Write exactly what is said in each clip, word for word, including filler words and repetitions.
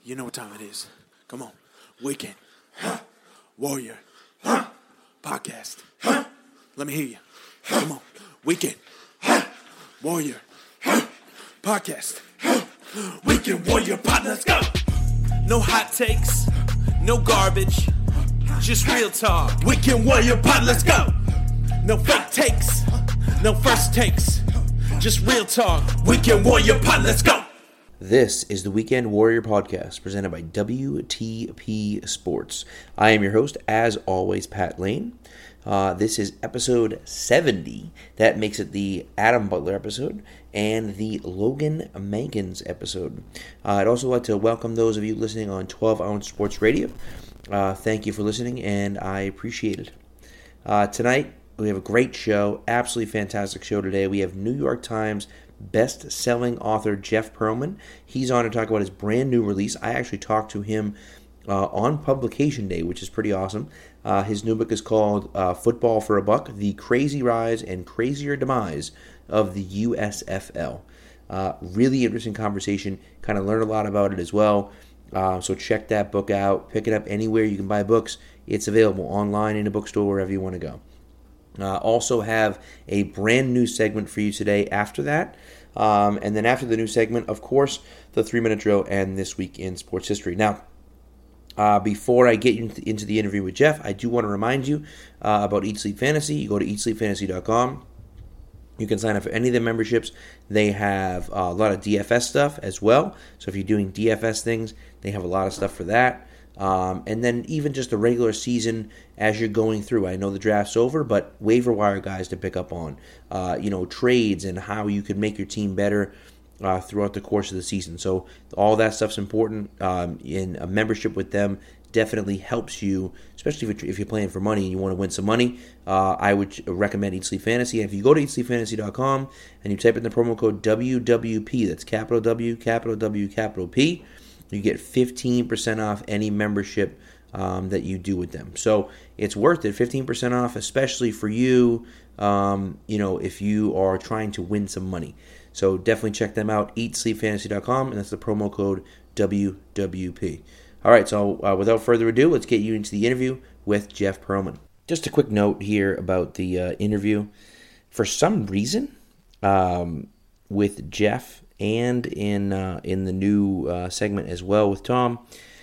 You know what time it is. Come on. Weekend. Warrior. Podcast. Let me hear you. Come on. Weekend. Warrior. Podcast. Weekend Warrior Pod. Let's go. No hot takes. No garbage. Just real talk. Weekend Warrior Pod. Let's go. No fake takes. No first takes. Just real talk. Weekend Warrior Pod. Let's go. This is the Weekend Warrior Podcast presented by W T P Sports. I am your host, as always, Pat Lane. Uh, this is episode seventy. That makes it the Adam Butler episode and the Logan Mankins episode. Uh, I'd also like to welcome those of you listening on twelve ounce Sports Radio. Uh, thank you for listening, and I appreciate it. Uh, tonight, we have a great show, absolutely fantastic show today. We have New York Times best-selling author Jeff Pearlman. He's on to talk about his brand new release. I actually talked to him uh, on publication day, which is pretty awesome. Uh, his new book is called uh, Football for a Buck, The Crazy Rise and Crazier Demise of the U S F L. Uh, really interesting conversation. Kind of learned a lot about it as well. Uh, so check that book out. Pick it up anywhere you can buy books. It's available online, in a bookstore, wherever you want to go. Uh, also have a brand new segment for you today after that. Um, and then after the new segment, of course, the three-minute drill and This Week in Sports History. Now, uh, before I get into, into the interview with Jeff, I do want to remind you uh, about Eat Sleep Fantasy. You go to eat sleep fantasy dot com. You can sign up for any of the memberships. They have uh, a lot of D F S stuff as well. So if you're doing D F S things, they have a lot of stuff for that. Um, and then even just the regular season as you're going through. I know the draft's over, but waiver wire guys to pick up on. Uh, you know, trades and how you could make your team better uh, throughout the course of the season. So all that stuff's important. Um, in a membership with them definitely helps you, especially if you're, if you're playing for money and you want to win some money. Uh, I would recommend Eat Sleep Fantasy. And if you go to eat sleep fantasy dot com and you type in the promo code W W P, that's capital W, capital W, capital P, you get fifteen percent off any membership um, that you do with them. So it's worth it, fifteen percent off, especially for you, um, you know, if you are trying to win some money. So definitely check them out, eat sleep fantasy dot com, and that's the promo code W W P. All right, so uh, without further ado, let's get you into the interview with Jeff Pearlman. Just a quick note here about the uh, interview. For some reason, um, with Jeff and in uh, in the new uh, segment as well with Tom,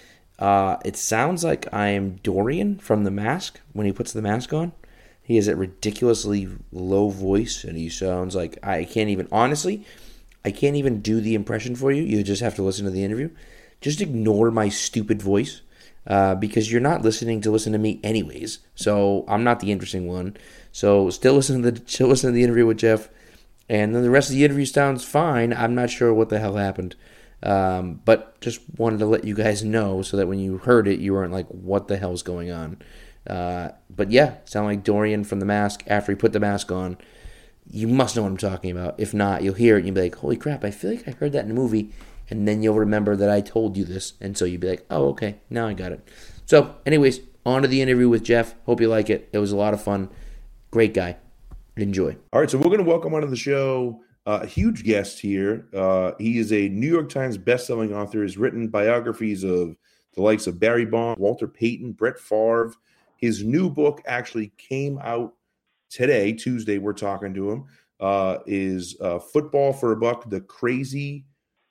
uh, it sounds like I am Dorian from The Mask when he puts the mask on. He has a ridiculously low voice, and he sounds like I can't even, honestly, I can't even do the impression for you. You just have to listen to the interview. Just ignore my stupid voice uh, because you're not listening to listen to me anyways. So I'm not the interesting one. So still listen to the still listen to the interview with Jeff. And then the rest of the interview sounds fine. I'm not sure what the hell happened. Um, but just wanted to let you guys know so that when you heard it, you weren't like, what the hell's going on? Uh, but yeah, sound like Dorian from The Mask after he put the mask on. You must know what I'm talking about. If not, you'll hear it and you'll be like, holy crap, I feel like I heard that in a movie. And then you'll remember that I told you this. And so you'll be like, oh, okay, now I got it. So anyways, on to the interview with Jeff. Hope you like it. It was a lot of fun. Great guy. Enjoy. All right, so we're going to welcome onto the show uh, a huge guest here. Uh, he is a New York Times bestselling author. He's written biographies of the likes of Barry Bonds, Walter Payton, Brett Favre. His new book actually came out today, Tuesday. We're talking to him. Uh, is uh, Football for a Buck: The Crazy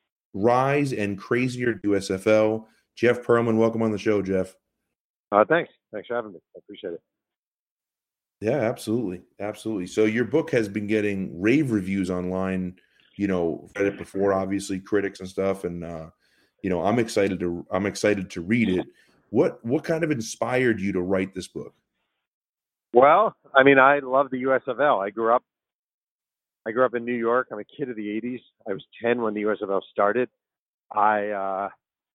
Rise and Crazier U S F L. Jeff Pearlman, welcome on the show, Jeff. Uh, thanks. Thanks for having me. I appreciate it. Yeah, absolutely. Absolutely. So your book has been getting rave reviews online, you know, read it before, obviously, critics and stuff. And, uh, you know, I'm excited to, I'm excited to read it. What, what kind of inspired you to write this book? Well, I mean, I love the U S F L. I grew up, I grew up in New York. I'm a kid of the eighties. I was ten when the U S F L started. I, uh,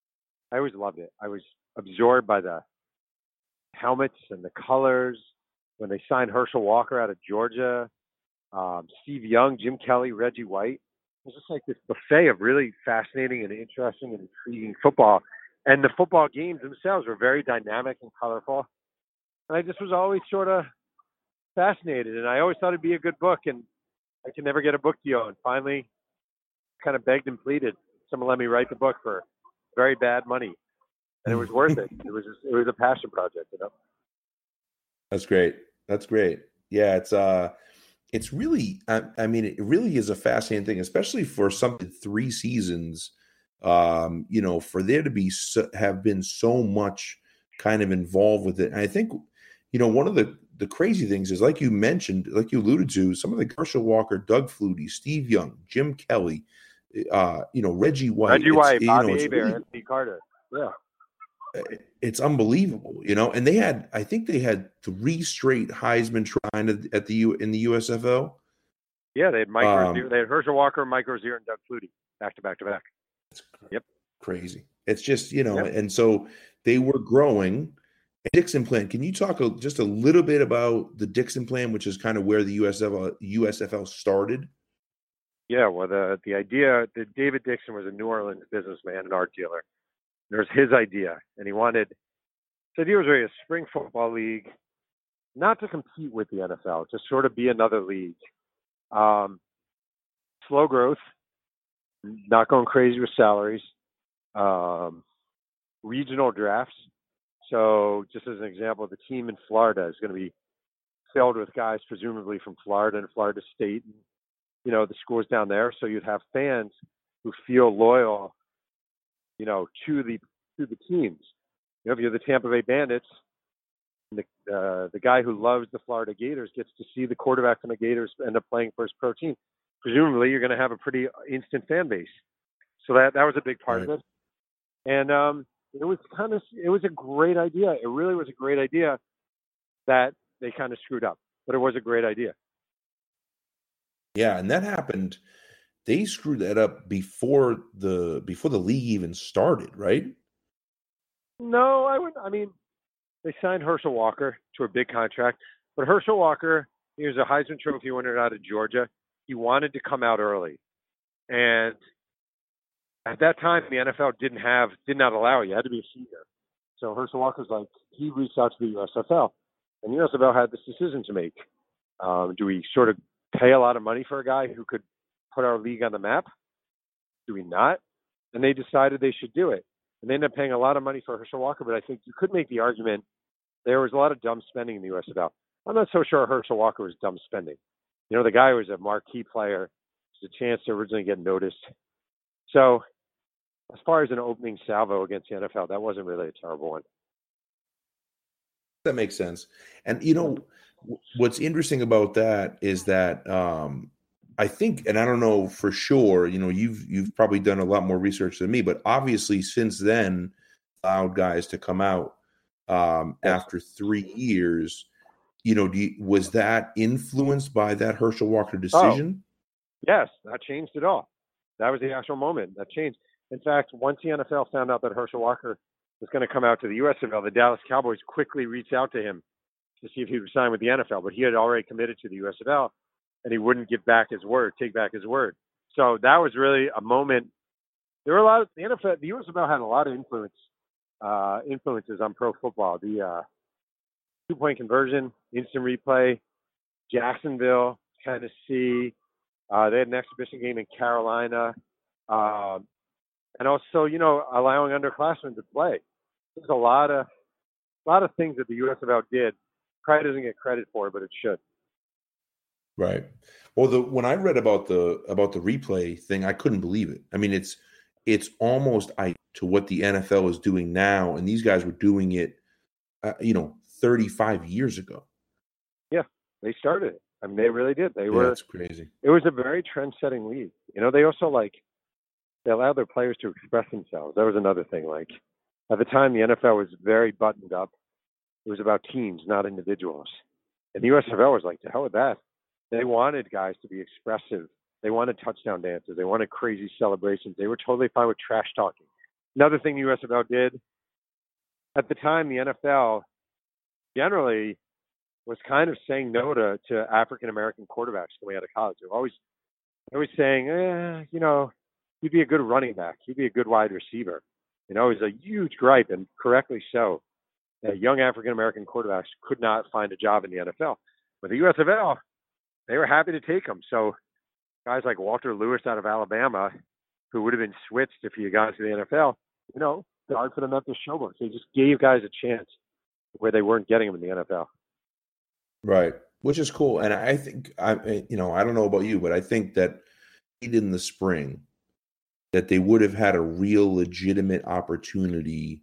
I always loved it. I was absorbed by the helmets and the colors. When they signed Herschel Walker out of Georgia, um, Steve Young, Jim Kelly, Reggie White. It was just like this buffet of really fascinating and interesting and intriguing football. And the football games themselves were very dynamic and colorful. And I just was always sort of fascinated. And I always thought it'd be a good book. And I could never get a book deal. And finally kind of begged and pleaded. Someone let me write the book for very bad money, and it was worth it. It was just, it was a passion project, you know. That's great. That's great. Yeah, it's uh, it's really. I, I mean, it really is a fascinating thing, especially for something three seasons. Um, you know, for there to be so, have been so much kind of involved with it, and I think, you know, one of the the crazy things is, like you mentioned, like you alluded to, some of the Herschel Walker, Doug Flutie, Steve Young, Jim Kelly, uh, you know, Reggie White, Reggie White, you Bobby know, Hebert, really, Anthony Carter. Yeah. It's unbelievable, you know, and they had, I think they had three straight Heisman trying at the U in the U S F L. Yeah, they had Mike Um, Rozier, they had Herschel Walker, Mike Rozier, and Doug Flutie back to back to back. It's Yep. crazy. It's just, you know, Yep. and so they were growing. Dixon Plan. Can you talk a, just a little bit about the Dixon Plan, which is kind of where the U S F L, U S F L started? Yeah, well, the the idea that David Dixon was a New Orleans businessman and art dealer. It was his idea, and he wanted. The idea was really a spring football league, not to compete with the N F L, to sort of be another league. Um, slow growth, not going crazy with salaries, um, regional drafts. So, just as an example, the team in Florida is going to be filled with guys presumably from Florida and Florida State, and, you know, the schools down there. So you'd have fans who feel loyal, you know, to the to the teams. You know, if you're the Tampa Bay Bandits, the uh, the guy who loves the Florida Gators gets to see the quarterback from the Gators end up playing for his pro team. Presumably, you're going to have a pretty instant fan base. So that that was a big part Right. of it. And um, it was kind of it was a great idea. It really was a great idea that they kind of screwed up, but it was a great idea. Yeah, and that happened. They screwed that up before the before the league even started, right? No, I would. I mean, they signed Herschel Walker to a big contract, but Herschel Walker, he was a Heisman Trophy winner out of Georgia. He wanted to come out early, and at that time, the N F L didn't have did not allow it. You had to be a senior. So Herschel Walker's like, he reached out to the U S F L, and the U S F L had this decision to make. Um, do we sort of pay a lot of money for a guy who could put our league on the map? Do we not? And they decided they should do it. And they ended up paying a lot of money for Herschel Walker, but I think you could make the argument there was a lot of dumb spending in the U S F L. I'm not so sure Herschel Walker was dumb spending. You know, the guy was a marquee player. There's a chance to originally get noticed. So as far as an opening salvo against the N F L, that wasn't really a terrible one. That makes sense. And, you know, what's interesting about that is that um, I think, and I don't know for sure, you know, you've you've probably done a lot more research than me, but obviously since then, allowed guys to come out um, after three years. You know, do you, was that influenced by that Herschel Walker decision? Oh, yes, that changed it all. That was the actual moment that changed. In fact, once the N F L found out that Herschel Walker was going to come out to the U S F L, the Dallas Cowboys quickly reached out to him to see if he would sign with the N F L, but he had already committed to the U S F L, and he wouldn't give back his word, take back his word. So that was really a moment. There were a lot of the N F L, the U S F L had a lot of influence, uh, influences on pro football. The uh, two-point conversion, instant replay, Jacksonville, Tennessee. Uh, they had an exhibition game in Carolina, uh, and also, you know, allowing underclassmen to play. There's a lot of, a lot of things that the U S F L did. Probably doesn't get credit for, but it should. Right. Well, the when I read about the about the replay thing, I couldn't believe it. I mean, it's it's almost I to what the N F L is doing now, and these guys were doing it, uh, you know, thirty-five years ago. Yeah, they started it. I mean, they really did. They Yeah, were. that's crazy. It was a very trend-setting league. You know, they also like they allowed their players to express themselves. That was another thing. Like at the time, the N F L was very buttoned up. It was about teams, not individuals. And the U S F L was like, to hell with that. They wanted guys to be expressive. They wanted touchdown dances. They wanted crazy celebrations. They were totally fine with trash talking. Another thing the U S F L did, at the time, the N F L generally was kind of saying no to, to African-American quarterbacks coming out of college. They were always, always saying, eh, you know, you'd be a good running back. You'd be a good wide receiver. You know, it was a huge gripe, and correctly so, that young African-American quarterbacks could not find a job in the N F L. But the U S F L, they were happy to take them. So guys like Walter Lewis out of Alabama, who would have been switched if he had gone to the N F L, you know, it's hard for them not to show much. They just gave guys a chance where they weren't getting them in the N F L. Right, which is cool. And I think, I, you know, I don't know about you, but I think that in the spring, that they would have had a real legitimate opportunity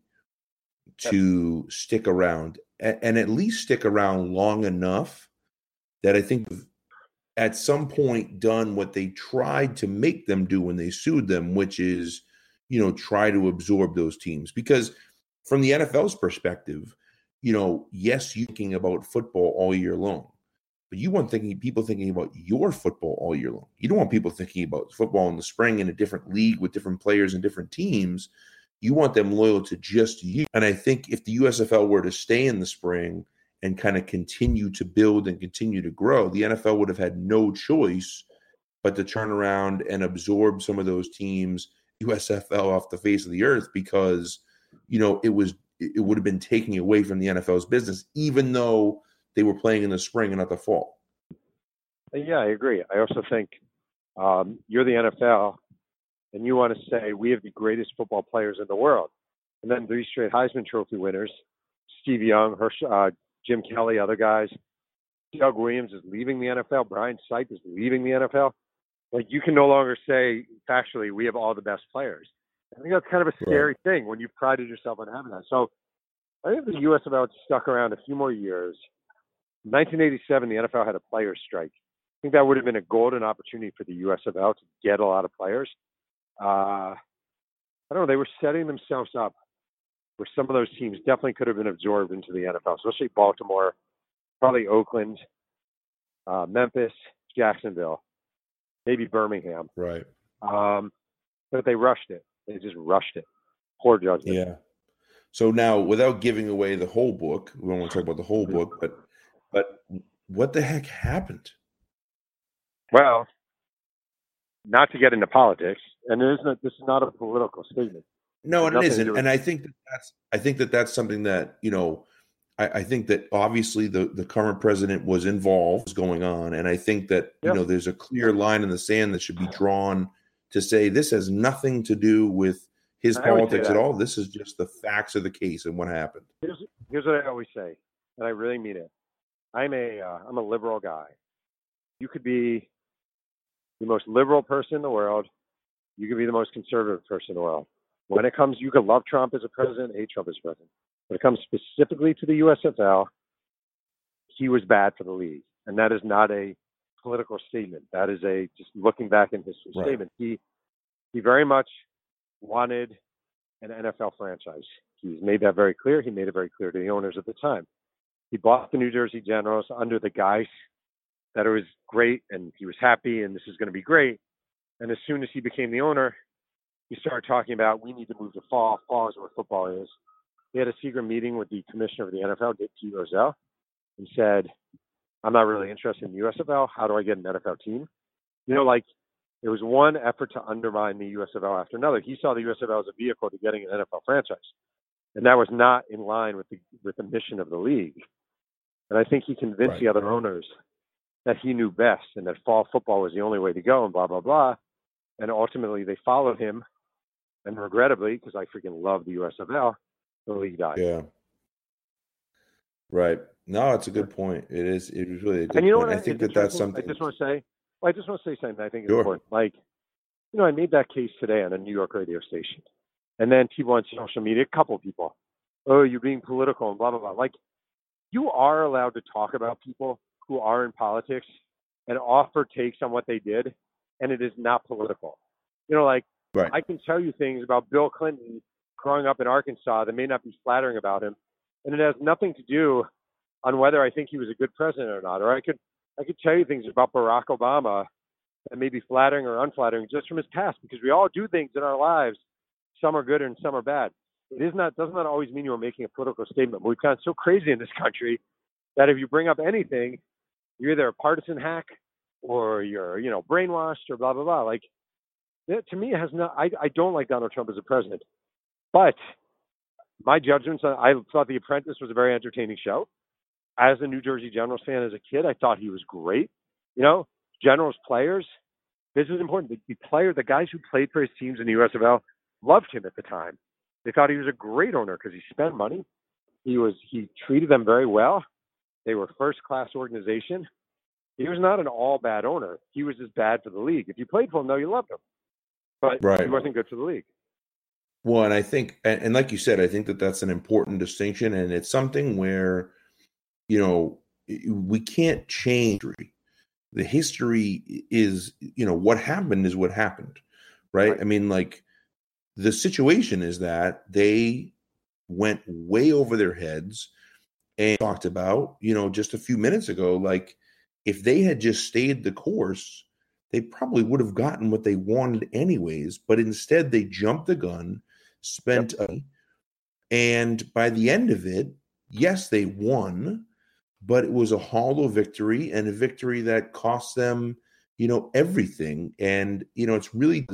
to yep. stick around and, and at least stick around long enough that I think at some point done what they tried to make them do when they sued them, which is, you know, try to absorb those teams. Because from the N F L's perspective, you know, yes, you're thinking about football all year long, but you want thinking people thinking about your football all year long. You don't want people thinking about football in the spring in a different league with different players and different teams. You want them loyal to just you. And I think if the U S F L were to stay in the spring and kind of continue to build and continue to grow, the N F L would have had no choice but to turn around and absorb some of those teams, U S F L, off the face of the earth, because, you know, it was it would have been taking away from the N F L's business, even though they were playing in the spring and not the fall. Yeah, I agree. I also think um, you're the N F L, and you want to say we have the greatest football players in the world, and then three straight Heisman Trophy winners, Steve Young, Hersh, uh, Jim Kelly, other guys. Doug Williams is leaving the N F L. Brian Sipe is leaving the N F L. Like, you can no longer say factually we have all the best players. I think that's kind of a scary right. thing when you've prided yourself on having that. So I think the U S F L stuck around a few more years. In nineteen eighty-seven, the N F L had a players' strike. I think that would have been a golden opportunity for the U S F L to get a lot of players. Uh, I don't know. They were setting themselves up where some of those teams definitely could have been absorbed into the N F L, especially Baltimore, probably Oakland, uh, Memphis, Jacksonville, maybe Birmingham. Right. Um, but they rushed it. They just rushed it. Poor judgment. Yeah. So now, without giving away the whole book, we don't want to talk about the whole book, but but what the heck happened? Well, not to get into politics, and it isn't, this is not a political statement. No, and it isn't. And I think that that's I think that that's something that, you know, I, I think that obviously the, the current president was involved, was going on, and I think that, you yep. know, there's a clear line in the sand that should be drawn to say this has nothing to do with his politics at all. This is just the facts of the case and what happened. Here's, here's what I always say, and I really mean it. I'm a uh, I'm a liberal guy. You could be the most liberal person in the world. You could be the most conservative person in the world. When it comes, you could love Trump as a president, hate Trump as president. When it comes specifically to the U S F L, he was bad for the league, and that is not a political statement. That is a just looking back in history right. statement. He he very much wanted an N F L franchise. He's made that very clear. He made it very clear to the owners at the time. He bought the New Jersey Generals under the guise that it was great and he was happy and this is going to be great. And as soon as he became the owner, he started talking about we need to move to fall. Fall is where football is. He had a secret meeting with the commissioner of the N F L, Pete Rozelle, and said, I'm not really interested in the U S F L. How do I get an N F L team? You know, like, there was one effort to undermine the U S F L after another. He saw the U S F L as a vehicle to getting an N F L franchise. And that was not in line with the with the mission of the league. And I think he convinced right. the other owners that he knew best and that fall football was the only way to go and blah, blah, blah. And ultimately they followed him. And regrettably, because I freaking love the U S F L, the league died. Yeah. Right. No, it's a good point. It is. It is really a good and you know point. What I think that that's something. I just want to say. Well, I just want to say something that I think is sure. important. Like, you know, I made that case today on a New York radio station, and then people on social media, a couple people, oh, you're being political and blah blah blah. Like, you are allowed to talk about people who are in politics and offer takes on what they did, and it is not political. You know, like right. I can tell you things about Bill Clinton growing up in Arkansas that may not be flattering about him, and it has nothing to do on whether I think he was a good president or not. Or I could I could tell you things about Barack Obama that may be flattering or unflattering just from his past, because we all do things in our lives. Some are good and some are bad. It is not does not always mean you're making a political statement. But we've gotten so crazy in this country that if you bring up anything, you're either a partisan hack or you're, you know, brainwashed or blah, blah, blah. Like, it, to me, it has no, I, I don't like Donald Trump as a president. But my judgments, I thought The Apprentice was a very entertaining show. As a New Jersey Generals fan as a kid, I thought he was great. You know, Generals players, this is important. The, the player, the guys who played for his teams in the U S F L loved him at the time. They thought he was a great owner because he spent money. He was he treated them very well. They were first-class organization. He was not an all-bad owner. He was just bad for the league. If you played for him, though, you loved him. But Right. he wasn't good for the league. Well, and I think, and, and like you said, I think that that's an important distinction, and it's something where, you know, we can't change history. The history is, you know, what happened is what happened, right? Right. I mean, like, the situation is that they went way over their heads and talked about, you know, just a few minutes ago, like, if they had just stayed the course, they probably would have gotten what they wanted anyways. But instead, they jumped the gun, spent, Yep. uh, and by the end of it, yes, they won, but it was a hollow victory and a victory that cost them, you know, everything. And, you know, it's really,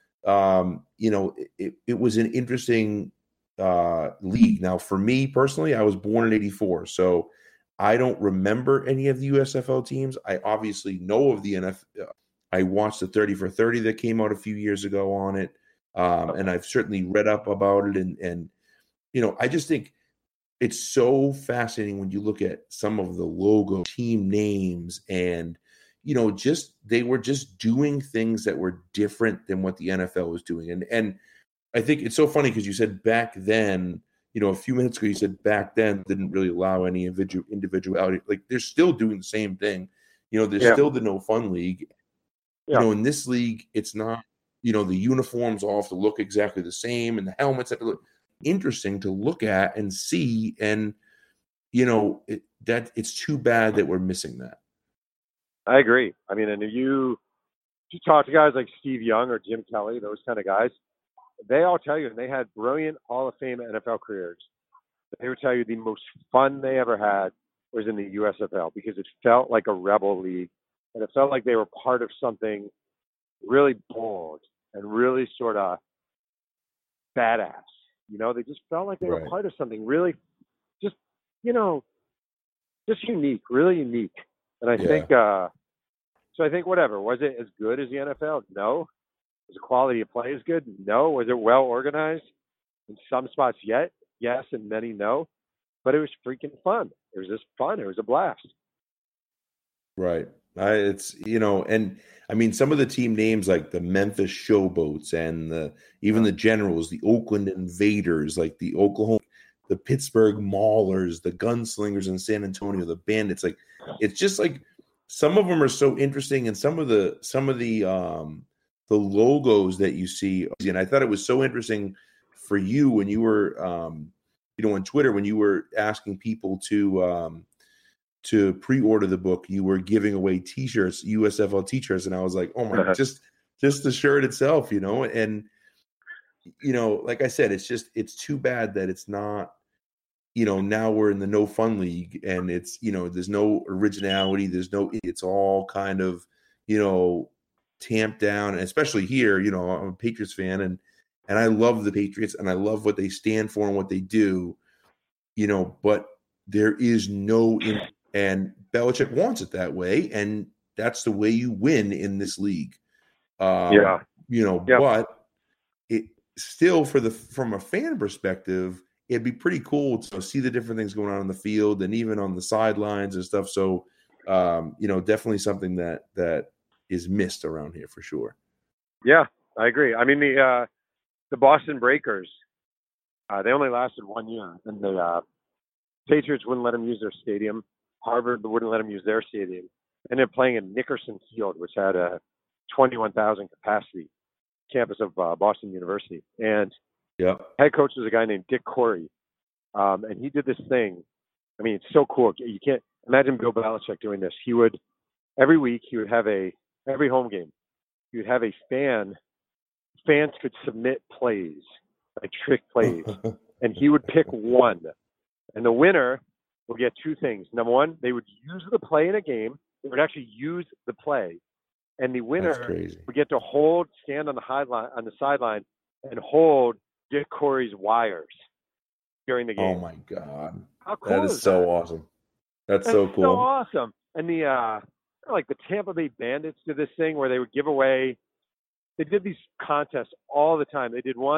um, you know, it, it was an interesting uh, league. Now, for me personally, I was born in eighty-four, so I don't remember any of the U S F L teams. I obviously know of the N F L. I watched the thirty for thirty that came out a few years ago on it. Um, and I've certainly read up about it. And, and, you know, I just think it's so fascinating when you look at some of the logo team names and, you know, just, they were just doing things that were different than what the N F L was doing. And, and I think it's so funny because you said back then, you know, a few minutes ago, you said back then didn't really allow any individual individuality. Like, they're still doing the same thing. You know, there's Yeah. still the no fun league. Yeah. You know, in this league, it's not, you know, the uniforms all have to look exactly the same and the helmets have to look interesting to look at and see. And, you know, it, that it's too bad that we're missing that. I agree. I mean, and if you, if you talk to guys like Steve Young or Jim Kelly, those kind of guys, they all tell you, and they had brilliant Hall of Fame N F L careers, they would tell you the most fun they ever had was in the U S F L because it felt like a rebel league, and it felt like they were part of something really bold and really sort of badass. You know, they just felt like they Right. were part of something really just, you know, just unique, really unique. And I Yeah. think, uh, so I think whatever, was it as good as the N F L? No. Was the quality of play as good? No. Was it well organized? In some spots, yet yes, and many no. But it was freaking fun. It was just fun. It was a blast. Right. I, it's, you know, and I mean, some of the team names like the Memphis Showboats and the, even the Generals, the Oakland Invaders, like the Oklahoma, the Pittsburgh Maulers, the Gunslingers in San Antonio, the Bandits, like, it's just like, some of them are so interesting. And some of the, some of the, um, the logos that you see, and I thought it was so interesting for you when you were, um, you know, on Twitter, when you were asking people to, um, to pre-order the book, you were giving away T-shirts, U S F L T-shirts, and I was like, oh my, just just the shirt itself, you know. And you know, like I said, it's just it's too bad that it's not, you know, now we're in the no fun league, and it's, you know, there's no originality, there's no, it's all kind of, you know, tamped down, and especially here, you know, I'm a Patriots fan, and and I love the Patriots, and I love what they stand for and what they do, you know, but there is no in. And Belichick wants it that way, and that's the way you win in this league. Um, Yeah. You know, Yeah. but it still, for the from a fan perspective, it'd be pretty cool to see the different things going on in the field and even on the sidelines and stuff. So, um, you know, definitely something that that is missed around here for sure. Yeah, I agree. I mean, the uh, the Boston Breakers, uh, they only lasted one year, and the uh, Patriots wouldn't let them use their stadium. Harvard wouldn't let them use their stadium. And they're playing in Nickerson Field, which had a twenty-one thousand capacity campus of uh, Boston University. And Yeah, head coach was a guy named Dick Corey. Um, and he did this thing. I mean, it's so cool. You can't imagine Bill Belichick doing this. He would, every week, he would have a, every home game, he would have a fan, fans could submit plays, like trick plays. And he would pick one. And the winner would get two things. Number one, they would use the play in a game. They would actually use the play. And the winner that's crazy. would get to hold, stand on the highline, on the sideline and hold Dick Corey's wires during the game. Oh my God. How cool That is is so that? awesome. That's That's so cool. so awesome. And the, uh, like the Tampa Bay Bandits did this thing where they would give away, they did these contests all the time. They did one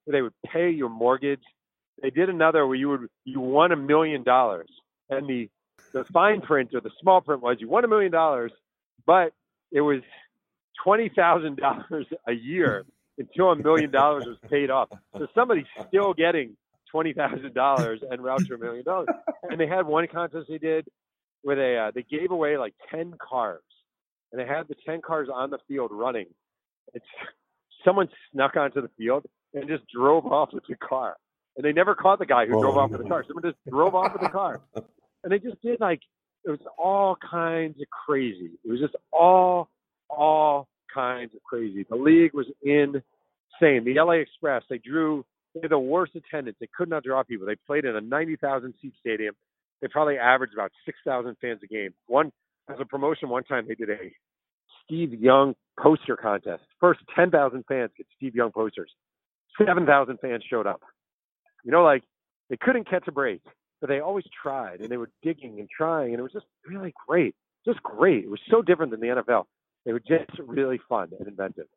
where they would pay your mortgage. They did another where you would you won a million dollars, and the the fine print or the small print was you won a million dollars, but it was twenty thousand dollars a year until a million dollars was paid off. So somebody's still getting twenty thousand dollars and route to a million dollars. And they had one contest they did where they uh, they gave away like ten cars, and they had the ten cars on the field running. It's someone snuck onto the field and just drove off with the car, and they never caught the guy who oh, drove off no. with the car. Someone just drove off with the car, and they just did like it was all kinds of crazy. It was just all all kinds of crazy. The league was insane. The L A Express, they drew they had the worst attendance. They could not draw people. They played in a ninety thousand seat stadium. They probably averaged about six thousand fans a game. One as a promotion, one time they did a Steve Young poster contest. First ten thousand fans get Steve Young posters. seven thousand fans showed up. You know, like they couldn't catch a break, but they always tried, and they were digging and trying, and it was just really great. Just great. It was so different than the N F L. They were just really fun and inventive.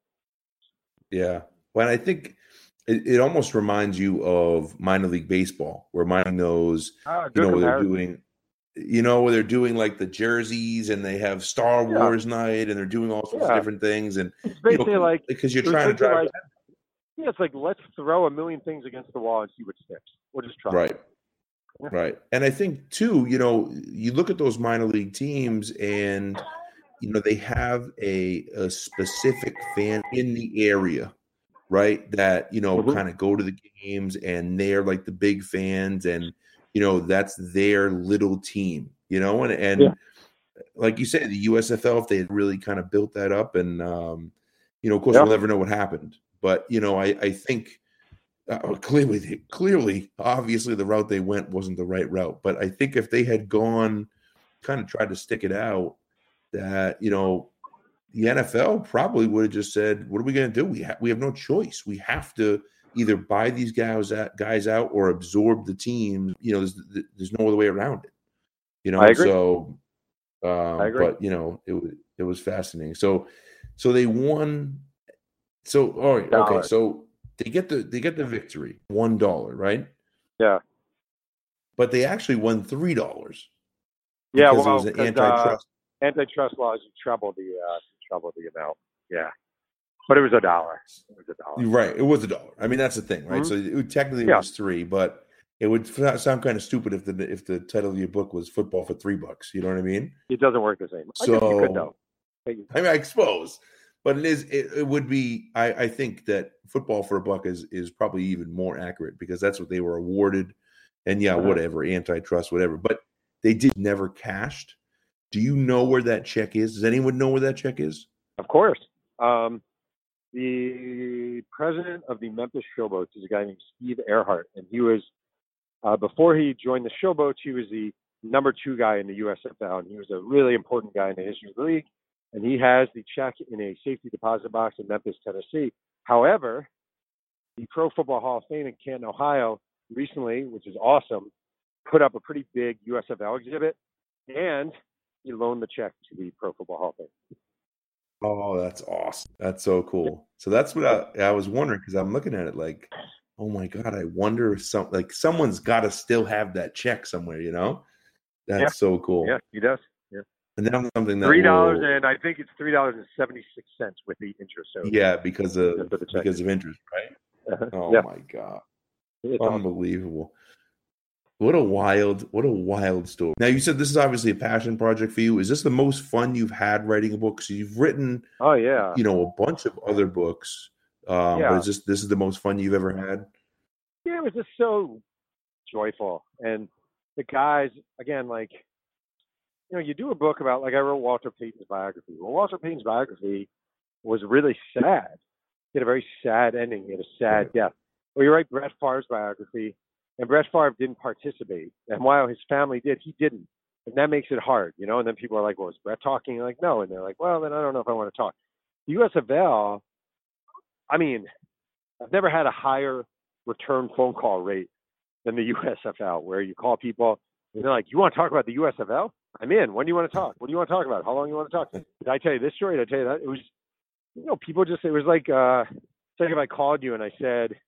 Yeah. Well, I think it, it almost reminds you of minor league baseball, where minor knows, Oh, you know, where they're comparison. doing, you know, where they're doing like the jerseys and they have Star Yeah. Wars night and they're doing all sorts Yeah. of different things. And It's you basically know, like because you're it was trying to basically drive. like, yeah, it's like let's throw a million things against the wall and see what sticks. We'll just try. Right. Yeah. Right. And I think too, you know, you look at those minor league teams and, you know, they have a, a specific fan in the area, right? That, you know, Mhm. kind of go to the games and they're like the big fans and, you know, that's their little team, you know, and, and Yeah. like you said, the U S F L, if they had really kind of built that up and, um, you know, of course Yeah. we'll never know what happened, but, you know, I, I think, Uh, clearly, they, clearly, obviously, the route they went wasn't the right route. But I think if they had gone, kind of tried to stick it out, that you know, the N F L probably would have just said, "What are we going to do? We have we have no choice. We have to either buy these guys out, guys out or absorb the team. You know, there's, there's no other way around it. You know, I agree. so, um, I agree. but you know, it was it was fascinating. So, so they won. So, all right, okay, Dollar. so. They get the they get the victory, one dollar, right? Yeah. But they actually won three dollars. Yeah. Because Well, it was an 'cause, antitrust. Uh, antitrust laws, you treble the uh, you treble the amount. Yeah. But it was a dollar. It was a dollar. Right, it was a dollar. I mean, that's the thing, right? Mhm. So it would, technically it Yeah. was three, but it would f- sound kind of stupid if the if the title of your book was "Football for Three Bucks." You know what I mean? It doesn't work the same. I So guess you could though. I mean, I suppose, but it is. It, it would be. I, I think that football for a buck is is probably even more accurate because that's what they were awarded. And yeah, Uh-huh. whatever, antitrust, whatever. But they did never cashed. Do you know where that check is? Does anyone know where that check is? Of course. Um, the president of the Memphis Showboats is a guy named Steve Earhart, and he was uh, before he joined the Showboats, he was the number two guy in the U S F L, and he was a really important guy in the history of the league. And he has the check in a safety deposit box in Memphis, Tennessee. However, the Pro Football Hall of Fame in Canton, Ohio, recently, which is awesome, put up a pretty big U S F L exhibit, and he loaned the check to the Pro Football Hall of Fame. Oh, that's awesome. That's so cool. So that's what I, I was wondering because I'm looking at it like, oh my God, I wonder if some like someone's got to still have that check somewhere, you know? That's Yeah. so cool. Yeah, he does. Yeah, And then something that three dollars, will- and I think it's three dollars and seventy six cents with the interest. So yeah, because of for the check. because of interest, right? Uh-huh. Oh Yeah, my God. it's awesome. Unbelievable. What a wild, what a wild story. Now you said this is obviously a passion project for you. Is this the most fun you've had writing a book? So you've written, Oh yeah, you know, a bunch of other books. Um, Yeah. but is this this is the most fun you've ever had? yeah. It was just so joyful, and the guys again, like you know, you do a book about like I wrote Walter Payton's biography. Well, Walter Payton's biography was really sad. He had a very sad ending. He had a sad Right. death. Well, you write Brett Favre's biography, and Brett Favre didn't participate. And while his family did, he didn't. And that makes it hard, you know? And then people are like, well, is Brett talking? You're like, no. And they're like, well, then I don't know if I want to talk. The U S F L, I mean, I've never had a higher return phone call rate than the U S F L, where you call people and they're like, you want to talk about the U S F L? I'm in. When do you want to talk? What do you want to talk about? How long do you want to talk? Did I tell you this story? Did I tell you that? It was, you know, people just, it was like, uh, it's like if I called you and I said,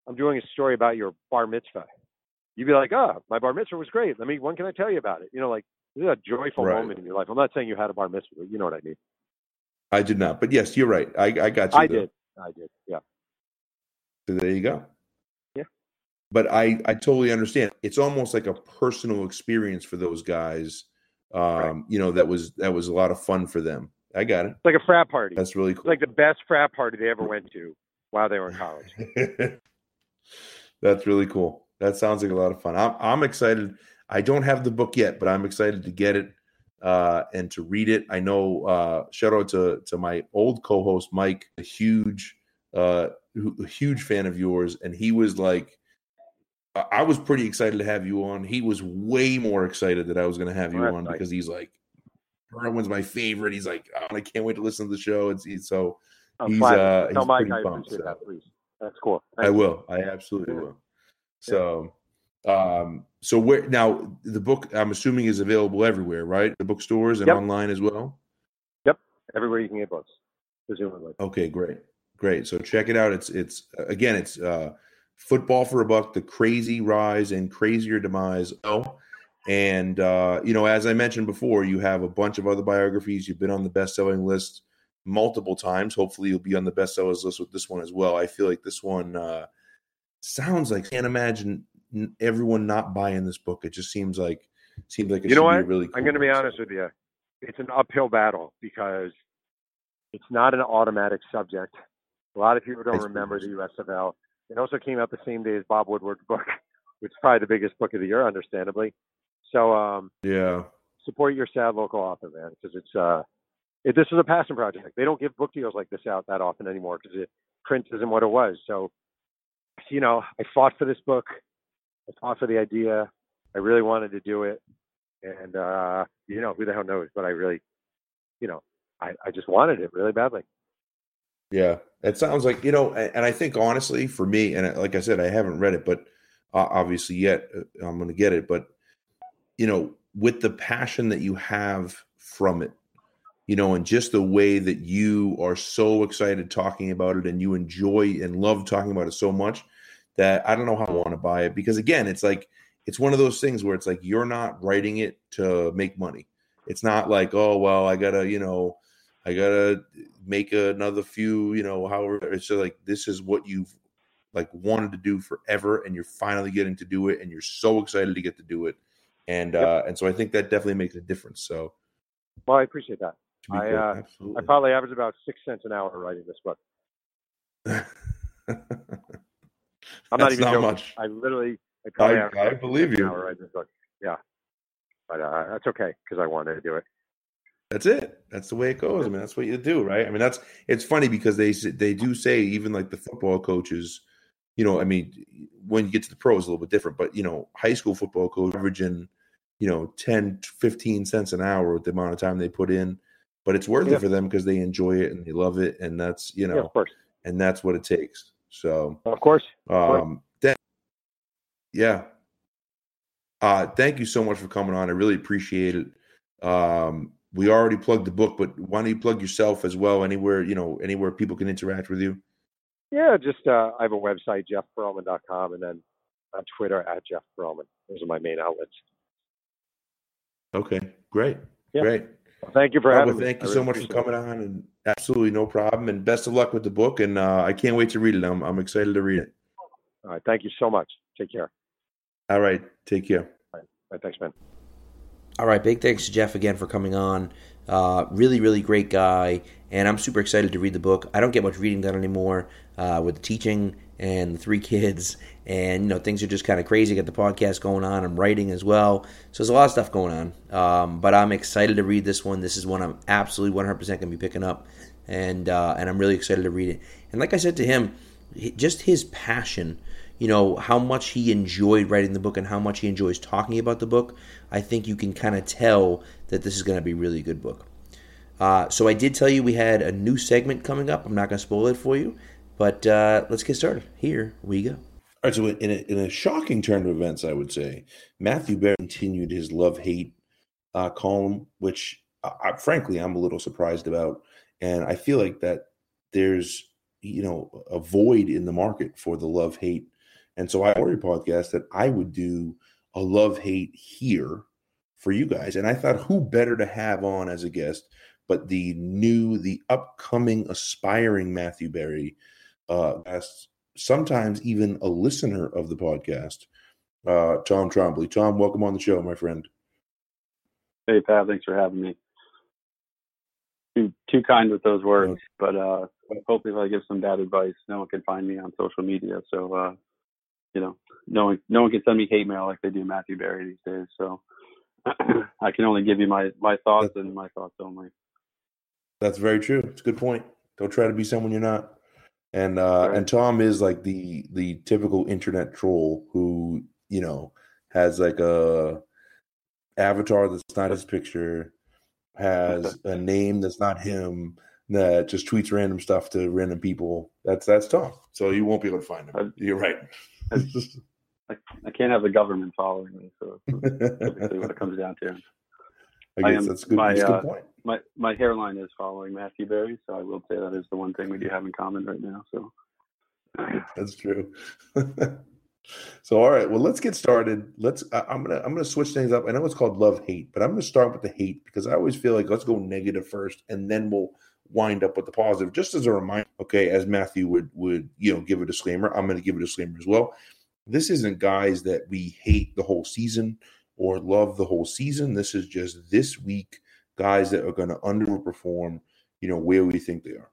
I'm doing a story about your bar mitzvah. You'd be like, oh, my bar mitzvah was great. Let me, when can I tell you about it? You know, like, this is a joyful Right. moment in your life. I'm not saying you had a bar mitzvah, but you know what I mean. I did not, but yes, you're right. I, I got you. I though. did. I did. Yeah. So there you go. Yeah. But I, I totally understand. It's almost like a personal experience for those guys. Um, Right. You know, that was that was a lot of fun for them. I got it. It's like a frat party. That's really It's cool. like the best frat party they ever went to while they were in college. That's really cool. That sounds like a lot of fun. I'm I'm excited. I don't have the book yet, but I'm excited to get it uh, and to read it. I know. Uh, shout out to to my old co-host Mike, a huge, uh, a huge fan of yours, and he was like, I was pretty excited to have you on. He was way more excited that I was going to have you That's on nice. because he's like, Irwin's my favorite. He's like, oh, I can't wait to listen to the show. It's, it's so I'm he's flattered. uh, Tell he's Mike pretty I pumped. appreciate So. that, please. That's cool. I Thank you. will. I absolutely Yeah. will. So, um, so where now the book? I'm assuming is available everywhere, right? The bookstores and Yep. online as well. Everywhere you can get books, presumably. Okay, great, great. So check it out. It's it's again, it's uh, Football for a Buck: The Crazy Rise and Crazier Demise. Oh, and uh, you know, as I mentioned before, you have a bunch of other biographies. You've been on the best-selling list multiple times. Hopefully, you'll be on the bestsellers list with this one as well. I feel like this one uh, sounds like can't imagine everyone not buying this book. It just seems like seems like it You know should be what? a really. Cool I'm going to be book. honest with you. It's an uphill battle because it's not an automatic subject. A lot of people don't I remember the suppose. U S F L. It also came out the same day as Bob Woodward's book, which is probably the biggest book of the year, understandably. So um, Yeah. support your sad local author, man, because it's uh, it, this is a passion project. They don't give book deals like this out that often anymore because it print isn't what it was. So, you know, I fought for this book. I fought for the idea. I really wanted to do it. And, uh, you know, who the hell knows? But I really, you know, I, I just wanted it really badly. Yeah, it sounds like, you know, and I think honestly for me, and like I said, I haven't read it, but uh, obviously yet uh, I'm going to get it. But, you know, with the passion that you have from it, you know, and just the way that you are so excited talking about it and you enjoy and love talking about it so much that I don't know how I want to buy it. Because again, it's like, it's one of those things where it's like, you're not writing it to make money. It's not like, oh, well, I gotta, you know, I gotta make another few, you know, however. It's just like, this is what you've like wanted to do forever, and you're finally getting to do it, and you're so excited to get to do it. And Yep. uh, and so I think that definitely makes a difference. So Well, I appreciate that. to be I, clear, uh, absolutely. I probably average about six cents an hour writing this book. I'm not That's even not joking. much. I literally, I probably I- average I about six believe cents you. an hour writing this book. Yeah. But uh, that's okay because I wanted to do it. That's it. That's the way it goes. I mean, that's what you do, right? I mean, that's it's funny because they they do say even like the football coaches, you know, I mean, when you get to the pros, it's a little bit different, but you know, high school football coach averaging, you know, ten, fifteen cents an hour with the amount of time they put in, but it's worth Yeah. it for them because they enjoy it and they love it, and that's you know, Yeah, of course. and that's what it takes. So, Of course. course. um, that, yeah. Uh, thank you so much for coming on. I really appreciate it. Um, we already plugged the book, but why don't you plug yourself as well? Anywhere, you know, anywhere people can interact with you. Yeah, just uh, I have a website, jeff perlman dot com, and then on Twitter at Jeff Perlman. Those are my main outlets. Okay, great, Yeah. great. Well, thank you for Well, having well, me. thank I you really so much for appreciate coming on, and absolutely no problem. And best of luck with the book. And uh, I can't wait to read it. I'm I'm excited to read it. it. All right, thank you so much. Take care. All right, take care. All right, thanks, man. All right, big thanks to Jeff again for coming on. Uh, really, really great guy, and I'm super excited to read the book. I don't get much reading done anymore uh, with the teaching and the three kids, and you know things are just kind of crazy. Got the podcast going on. I'm writing as well, so there's a lot of stuff going on. Um, but I'm excited to read this one. This is one I'm absolutely one hundred percent going to be picking up, and uh, and I'm really excited to read it. And like I said to him, just his passion. You know, how much he enjoyed writing the book and how much he enjoys talking about the book, I think you can kind of tell that this is going to be a really good book. Uh, so I did tell you we had a new segment coming up. I'm not going to spoil it for you, but uh, let's get started. Here we go. All right, so in a, in a shocking turn of events, I would say, Matthew Berry continued his love-hate uh, column, which, I, frankly, I'm a little surprised about. And I feel like that there's, you know, a void in the market for the love-hate And so I Warrior podcast that I would do a love hate here for you guys. And I thought, who better to have on as a guest but the new, the upcoming, aspiring Matthew Berry, uh, as sometimes even a listener of the podcast, uh, Tom Trombley. Tom, welcome on the show, my friend. Hey, Pat, thanks for having me. Too, too kind with those words, but uh, hopefully if I give some bad advice, no one can find me on social media. So, uh, you know, no one, no one can send me hate mail like they do Matthew Berry these days. So I can only give you my, my thoughts and my thoughts only. That's very true. It's a good point. Don't try to be someone you're not. And uh, right. and Tom is like the the typical internet troll who, you know, has like a avatar that's not his picture, has a name that's not him, that just tweets random stuff to random people. That's that's Tom. So you won't be able to find him. You're right. I, I can't have the government following me, so that's typically what it comes down to. I guess I am, that's good. My, that's a good uh, point. My my hairline is following Matthew Berry, so I will say that is the one thing we do have in common right now. So that's true. So all right, well, let's get started. Let's. I, I'm gonna I'm gonna switch things up. I know it's called love hate, but I'm gonna start with the hate because I always feel like let's go negative first, and then we'll wind up with the positive. Just as a reminder, okay, as Matthew would would you know give a disclaimer, I'm gonna give a disclaimer as well. This isn't guys that we hate the whole season or love the whole season. This is just this week guys that are going to underperform, you know, where we think they are.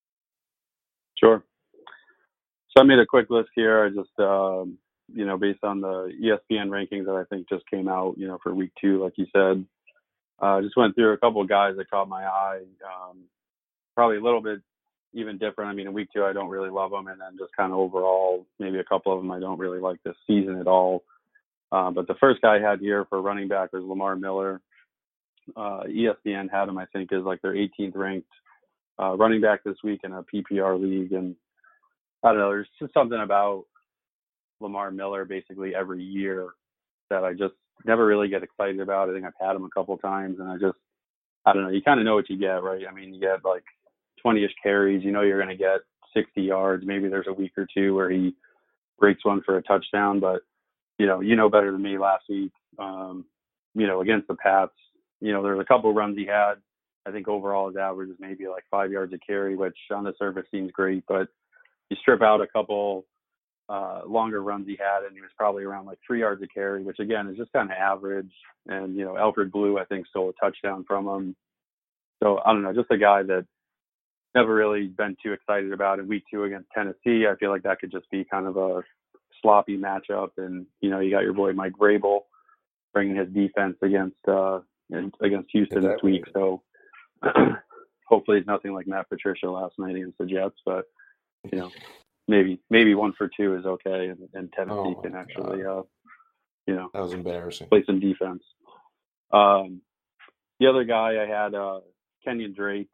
Sure. So I made a quick list here. I just, um, you know, based on the E S P N rankings that I think just came out, you know, for week two, like you said, I uh, just went through a couple of guys that caught my eye. Um, probably a little bit even different. I mean, in week two, I don't really love them. And then just kind of overall, maybe a couple of them I don't really like this season at all. Uh, but the first guy I had here for running back was Lamar Miller. Uh, E S P N had him, I think, as like their eighteenth ranked uh, running back this week in a P P R league. And I don't know, there's just something about Lamar Miller basically every year that I just never really get excited about. I think I've had him a couple of times, and I just, I don't know, you kind of know what you get, right? I mean, you get like twenty-ish carries, you know you're going to get sixty yards. Maybe there's a week or two where he breaks one for a touchdown, but you know, you know better than me last week, um, you know, against the Pats, you know, there's a couple runs he had. I think overall his average is maybe like five yards a carry, which on the surface seems great, but you strip out a couple uh, longer runs he had, and he was probably around like three yards a carry, which again is just kind of average. And, you know, Alfred Blue, I think, stole a touchdown from him. So I don't know, just a guy that never really been too excited about. In week two against Tennessee, I feel like that could just be kind of a sloppy matchup, and you know you got your boy Mike Vrabel bringing his defense against uh against Houston this week, so hopefully it's nothing like Matt Patricia last night against the Jets, but you know maybe maybe one for two is okay, and, and Tennessee oh can actually God. uh you know that was embarrassing play some defense. Um the other guy I had uh Kenyon Drake.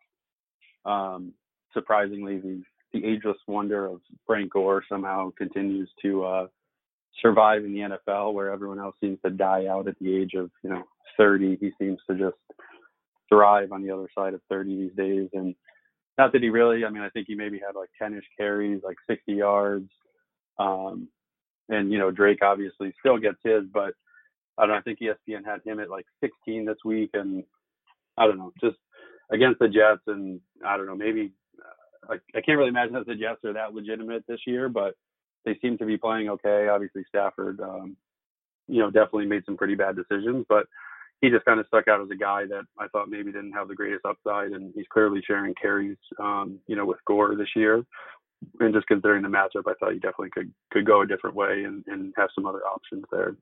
Um surprisingly the the ageless wonder of Frank Gore somehow continues to uh, survive in the N F L, where everyone else seems to die out at the age of, you know, thirty. He seems to just thrive on the other side of thirty these days. And not that he really, I mean, I think he maybe had like ten-ish carries, like sixty yards. Um, and, you know, Drake obviously still gets his, but I don't know, I think E S P N had him at like sixteen this week. And I don't know, just against the Jets, and I don't know, maybe, I, I can't really imagine that the Jets are that legitimate this year, but they seem to be playing okay. Obviously, Stafford, um, you know, definitely made some pretty bad decisions, but he just kind of stuck out as a guy that I thought maybe didn't have the greatest upside, and he's clearly sharing carries, um, you know, with Gore this year. And just considering the matchup, I thought he definitely could could go a different way and, and have some other options there.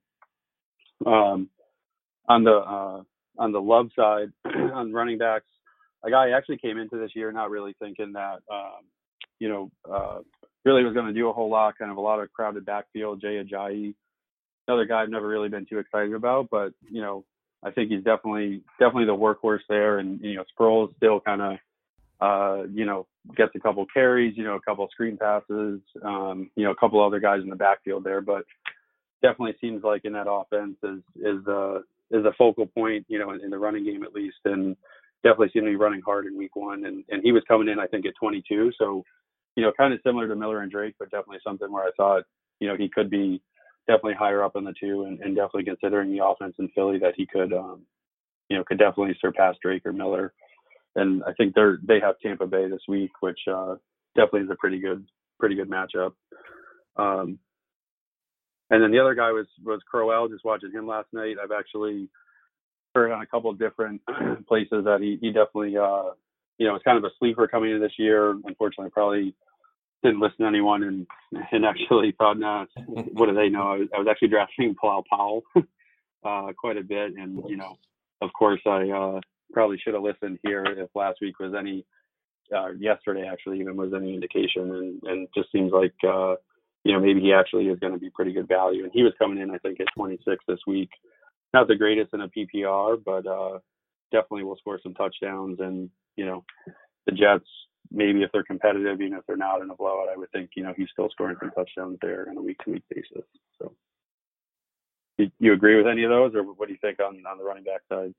Um, on the uh, on the love side, on running backs, a guy actually came into this year not really thinking that, um, you know, uh, really was going to do a whole lot, kind of a lot of crowded backfield. Jay Ajayi, another guy I've never really been too excited about, but, you know, I think he's definitely definitely the workhorse there. And, you know, Sproles still kind of, uh, you know, gets a couple carries, you know, a couple screen passes, um, you know, a couple other guys in the backfield there, but definitely seems like in that offense is, is the, is a focal point, you know, in, in the running game at least. And definitely seemed to be running hard in week one. And, and he was coming in, I think, at twenty-two. So, you know, kind of similar to Miller and Drake, but definitely something where I thought, you know, he could be definitely higher up in the two, and, and definitely considering the offense in Philly that he could, um, you know, could definitely surpass Drake or Miller. And I think they're they have Tampa Bay this week, which uh, definitely is a pretty good pretty good matchup. Um, and then the other guy was was Crowell. Just watching him last night, I've actually heard on a couple of different places that he he definitely uh, you know, it's kind of a sleeper coming into this year. Unfortunately, probably didn't listen to anyone and and actually thought, nah, what do they know? I was, I was actually drafting Bilal Powell uh, quite a bit, and you know, of course, I uh, probably should have listened here if last week was any, uh, yesterday actually even was any indication, and and just seems like uh, you know, maybe he actually is going to be pretty good value, and he was coming in I think at twenty-six this week. Not the greatest in a P P R, but uh, definitely will score some touchdowns, and you know, the Jets, maybe if they're competitive, even if they're not in a blowout, I would think, you know, he's still scoring some touchdowns there on a week-to-week basis. So, you, you agree with any of those, or what do you think on, on the running back side?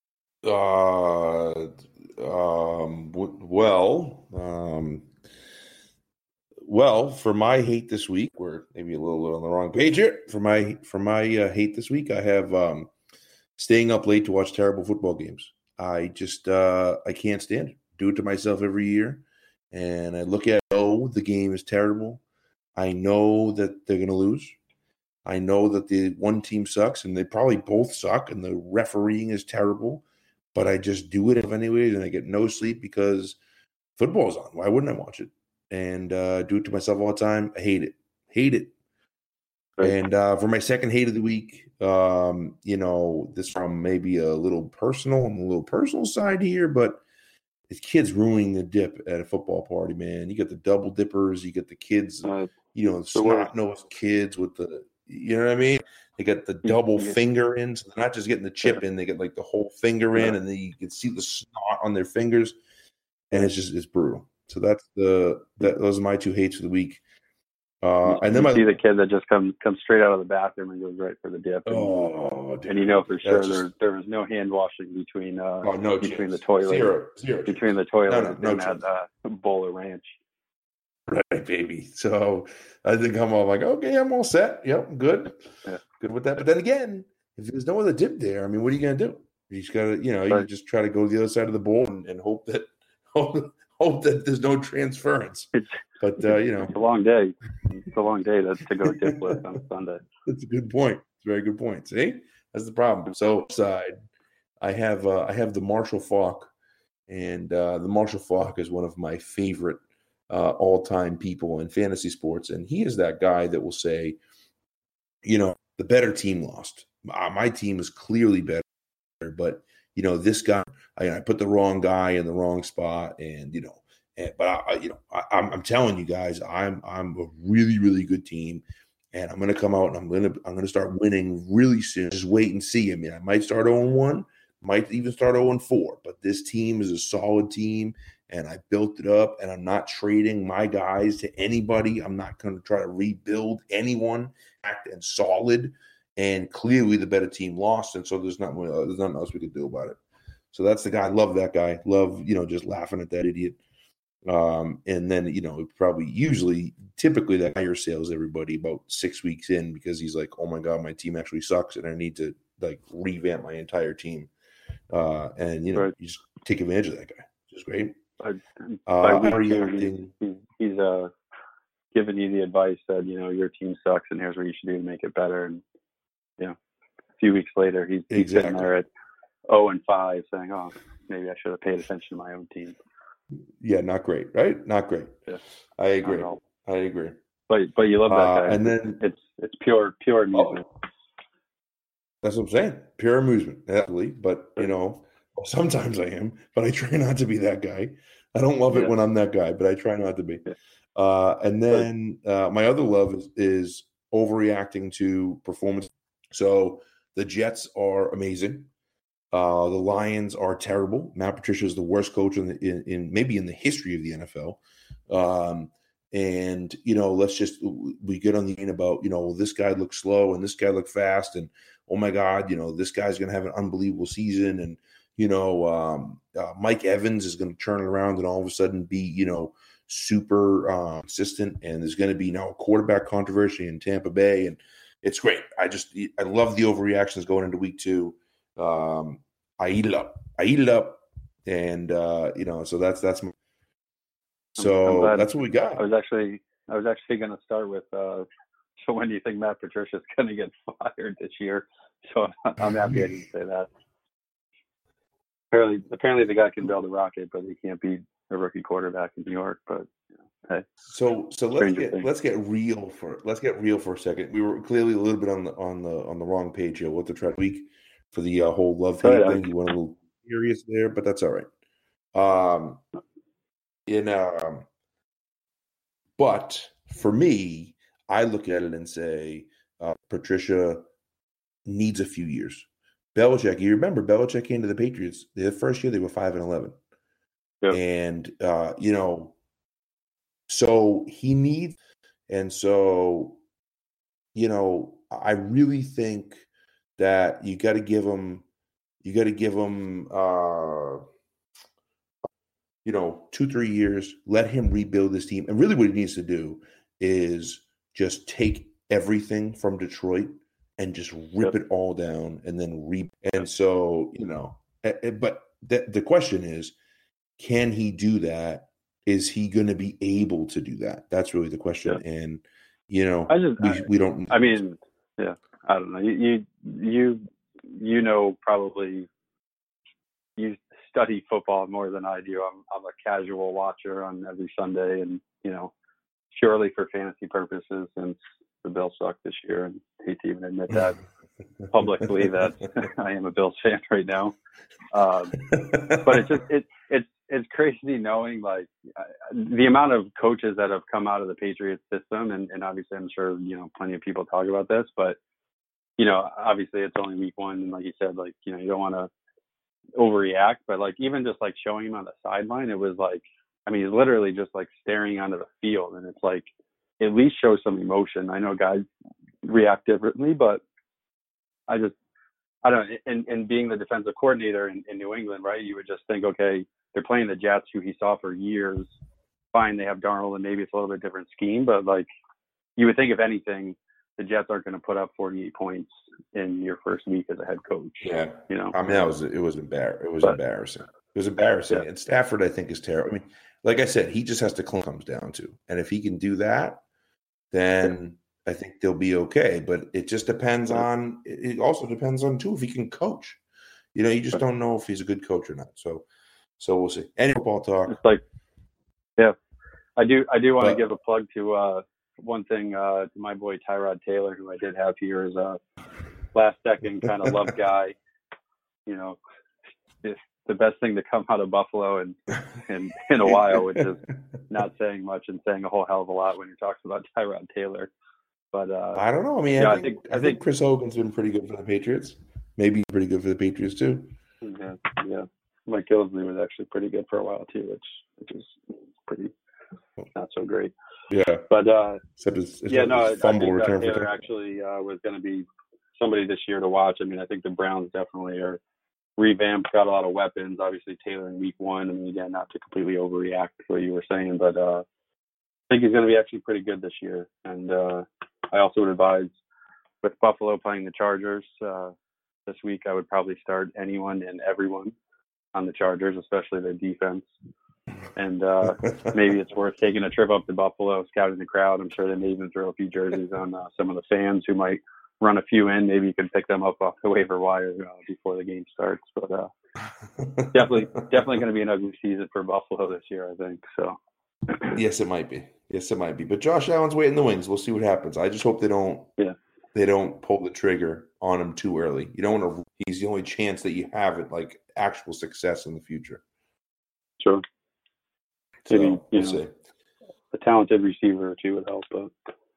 Uh, um, w- well, um, well, for my hate this week, we're maybe a little, little on the wrong page here. For my for my uh, hate this week, I have um, staying up late to watch terrible football games. I just uh, I can't stand it. Do it to myself every year, and I look at, oh, the game is terrible. I know that they're going to lose. I know that the one team sucks, and they probably both suck, and the refereeing is terrible. But I just do it anyways, and I get no sleep because football's on. Why wouldn't I watch it? And uh, do it to myself all the time. I hate it. Hate it. Right. And uh, for my second hate of the week, um, you know, this from maybe a little personal, on a little personal side here, but it's kids ruining the dip at a football party, man. You got the double dippers, you get the kids, uh, you know, snot-nosed kids with the, you know what I mean? They got the double yeah. finger in, so they're not just getting the chip in, they get like the whole finger in, and then you can see the snot on their fingers, and it's just, it's brutal. So that's the, that those are my two hates for the week. Uh, and then you my, see the kid that just comes comes straight out of the bathroom and goes right for the dip. And, oh, and you know for sure just, there there was no hand washing between uh oh, no between chance. the toilet zero, zero between the toilet no, no, and no that uh, bowl of ranch. Right, baby. So I think I'm all like, okay, I'm all set. Yep, good, yeah. good with that. But then again, if there's no other dip there, I mean, what are you gonna do? You just gotta, you know, right. you just try to go to the other side of the bowl and, and hope that hope, hope that there's no transference. It's, but uh, you know, it's a long day. It's a long day to, to go dipless on Sunday. That's a good point. It's a very good point. See, that's the problem. So side, I have uh, I have the Marshall Faulk, and uh, the Marshall Faulk is one of my favorite uh, all-time people in fantasy sports, and he is that guy that will say, you know, the better team lost. Uh, my team is clearly better, but you know, this guy, I, I put the wrong guy in the wrong spot, and you know. And, but I, you know, I, I'm, I'm telling you guys, I'm, I'm a really, really good team, and I'm going to come out and I'm going to, I'm going to start winning really soon. Just wait and see. I mean, I might start oh and one, might even start oh and four, but this team is a solid team, and I built it up, and I'm not trading my guys to anybody. I'm not going to try to rebuild anyone. Act and solid, and clearly the better team lost, and so there's not, there's nothing else we could do about it. So that's the guy. I love that guy. Love, you know, just laughing at that idiot. Um, and then, you know, probably usually typically that higher sales everybody about six weeks in because he's like, oh my God, my team actually sucks and I need to like revamp my entire team. Uh, and, you know, right. you just take advantage of that guy, which is great. By, uh, by week two, he's, he's uh, giving you the advice that, you know, your team sucks and here's what you should do to make it better. And, you know, a few weeks later, he's, he's exactly. sitting there at oh and five saying, oh, maybe I should have paid attention to my own team. Yeah, not great, right? Not great. Yeah, I agree. I agree. But but you love that guy. Uh, and then it's it's pure pure amusement. Oh, that's what I'm saying. Pure amusement, absolutely. But you know, sometimes I am. But I try not to be that guy. I don't love it yeah. when I'm that guy, but I try not to be. Yeah. Uh, and then uh, my other love is, is overreacting to performance. So the Jets are amazing. Uh, the Lions are terrible. Matt Patricia is the worst coach in, the, in, in maybe in the history of the N F L. Um, and, you know, let's just – we get on the end about, you know, this guy looks slow and this guy looked fast and, oh, my God, you know, this guy's going to have an unbelievable season. And, you know, um, uh, Mike Evans is going to turn it around and all of a sudden be, you know, super uh, consistent, and there's going to be now a quarterback controversy in Tampa Bay, and it's great. I just I love the overreactions going into week two. Um, I eat it up. I eat it up, and uh, you know, so that's that's my, so that's what we got. I was actually I was actually going to start with. Uh, so when do you think Matt Patricia's going to get fired this year? So I'm happy I didn't say that. Apparently, apparently the guy can build a rocket, but he can't beat a rookie quarterback in New York. But you know, hey, so so let's get thing. let's get real for let's get real for a second. We were clearly a little bit on the on the on the wrong page here. We'll have to try to week for the uh, whole love hate oh, yeah. thing. You went a little serious there, but that's all right. Um, in um, but for me, I look at it and say uh, Patricia needs a few years. Belichick, you remember Belichick came to the Patriots. The first year they were five and eleven, yep. and uh, you know, so he needs, and so you know, I really think that you got to give him, you got to give him, uh, you know, two three years. Let him rebuild this team, and really, what he needs to do is just take everything from Detroit and just rip yep. it all down and then re. And so, you know, but the, the question is, can he do that? Is he going to be able to do that? That's really the question. Yep. And, you know, I just, we, I, we don't. I mean, yeah, I don't know. You, you, you, you know, probably you study football more than I do. I'm, I'm a casual watcher on every Sunday, and, you know, purely for fantasy purposes, since the Bills suck this year, and hate to even admit that publicly that I am a Bills fan right now. Um, but it's just it it's it's crazy knowing like uh, the amount of coaches that have come out of the Patriots system, and, and obviously I'm sure you know plenty of people talk about this, but you know obviously it's only week one, and like you said, like you know you don't want to overreact, but like even just like showing him on the sideline, it was like. I mean, he's literally just like staring onto the field, and it's like at least show some emotion. I know guys react differently, but I just I don't know. And, and being the defensive coordinator in, in New England, right? You would just think, okay, they're playing the Jets, who he saw for years. Fine, they have Darnold, and maybe it's a little bit different scheme, but like you would think, if anything, the Jets aren't going to put up forty-eight points in your first week as a head coach. Yeah, you know. I mean, that was it was embar- It was but, embarrassing. It was embarrassing. Yeah. And Stafford, I think, is terrible. I mean. Like I said, he just has to clean comes down to. And if he can do that, then I think they'll be okay. But it just depends on – it also depends on, too, if he can coach. You know, you just don't know if he's a good coach or not. So so we'll see. Any football talk. It's like – yeah. I do I do want but, to give a plug to uh, one thing uh, to my boy Tyrod Taylor, who I did have here as a last-second kind of love guy. You know, if, the best thing to come out of Buffalo in, in, in a while, which is not saying much and saying a whole hell of a lot when you're talking about Tyrod Taylor. But uh, I don't know. I mean, yeah, I, I think, think I think I think Chris Hogan's been pretty good for the Patriots. Maybe pretty good for the Patriots too. Yeah, yeah. Mike Gillespie was actually pretty good for a while too, which which is pretty not so great. Yeah, but uh, except his, except yeah, no, his fumble I think return uh, Taylor for actually uh, was going to be somebody this year to watch. I mean, I think the Browns definitely are. Revamped, got a lot of weapons. Obviously, Taylor in week one. I mean, again, not to completely overreact to what you were saying, but uh, I think he's going to be actually pretty good this year. And uh, I also would advise, with Buffalo playing the Chargers uh, this week, I would probably start anyone and everyone on the Chargers, especially their defense. And uh, maybe it's worth taking a trip up to Buffalo, scouting the crowd. I'm sure they may even throw a few jerseys on uh, some of the fans who might run a few in. Maybe you can pick them up off the waiver wire uh, before the game starts. But uh, definitely, definitely going to be an ugly season for Buffalo this year, I think. So. Yes, it might be. Yes, it might be. But Josh Allen's waiting in the wings. We'll see what happens. I just hope they don't. Yeah. They don't pull the trigger on him too early. You don't want to. He's the only chance that you have at like actual success in the future. Sure. So, Maybe you we'll know, see. a talented receiver or two would help. But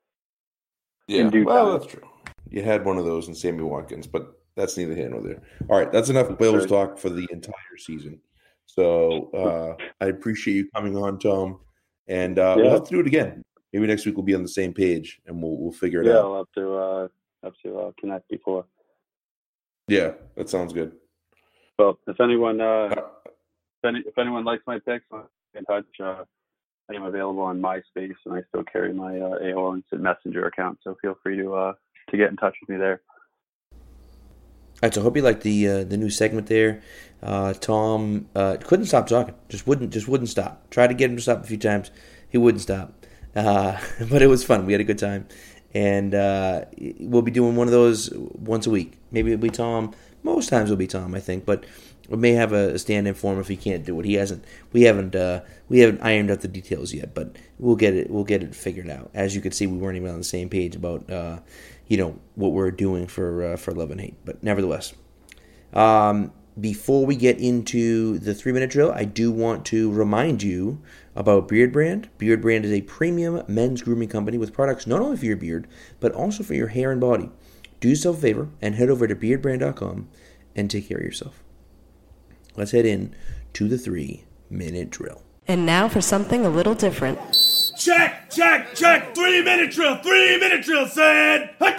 yeah, well, that's true. You had one of those in Sammy Watkins, but that's neither here nor there. All right, that's enough Bills talk for the entire season. So uh, I appreciate you coming on, Tom, and uh, yeah. we'll have to do it again. Maybe next week we'll be on the same page and we'll we'll figure it yeah, out. I'll have to uh, have to uh, connect before. Yeah, that sounds good. Well, if anyone uh, if, any, if anyone likes my picks, in touch. Uh, I am available on MySpace, and I still carry my uh, A O L Instant Messenger account. So feel free to uh, to get in touch with me there. All right, so I hope you like the uh, the new segment there. Uh, Tom uh, couldn't stop talking, just wouldn't just wouldn't stop. Tried to get him to stop a few times, he wouldn't stop. Uh, but it was fun. We had a good time, and uh, we'll be doing one of those once a week. Maybe it'll be Tom. Most times it'll be Tom, I think, but we may have a stand-in for him if he can't do it. He hasn't. We haven't. Uh, we haven't ironed out the details yet, but we'll get it. We'll get it figured out. As you can see, we weren't even on the same page about. Uh, you know, what we're doing for uh, for Love and Hate. But nevertheless, um, before we get into the three-minute drill, I do want to remind you about Beard Brand. Beard Brand is a premium men's grooming company with products not only for your beard, but also for your hair and body. Do yourself a favor and head over to beard brand dot com and take care of yourself. Let's head in to the three-minute drill. And now for something a little different. Check, check, check. Three minute drill. Three minute drill, said. All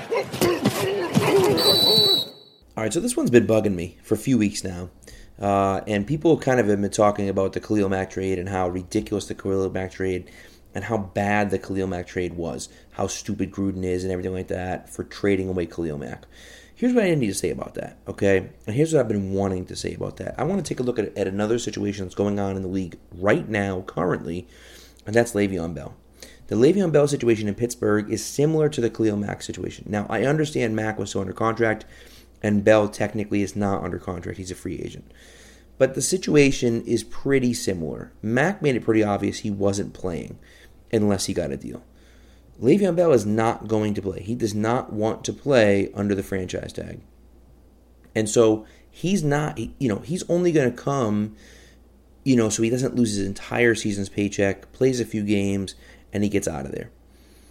right, so this one's been bugging me for a few weeks now. Uh, and people kind of have been talking about the Khalil Mack trade and how ridiculous the Khalil Mack trade and how bad the Khalil Mack trade was, how stupid Gruden is and everything like that for trading away Khalil Mack. Here's what I need to say about that, okay? And here's what I've been wanting to say about that. I want to take a look at, at another situation that's going on in the league right now, currently, and that's Le'Veon Bell. The Le'Veon Bell situation in Pittsburgh is similar to the Khalil Mack situation. Now, I understand Mack was still under contract, and Bell technically is not under contract. He's a free agent. But the situation is pretty similar. Mack made it pretty obvious he wasn't playing unless he got a deal. Le'Veon Bell is not going to play. He does not want to play under the franchise tag. And so he's not, you know, he's only going to come, you know, so he doesn't lose his entire season's paycheck, plays a few games, and he gets out of there.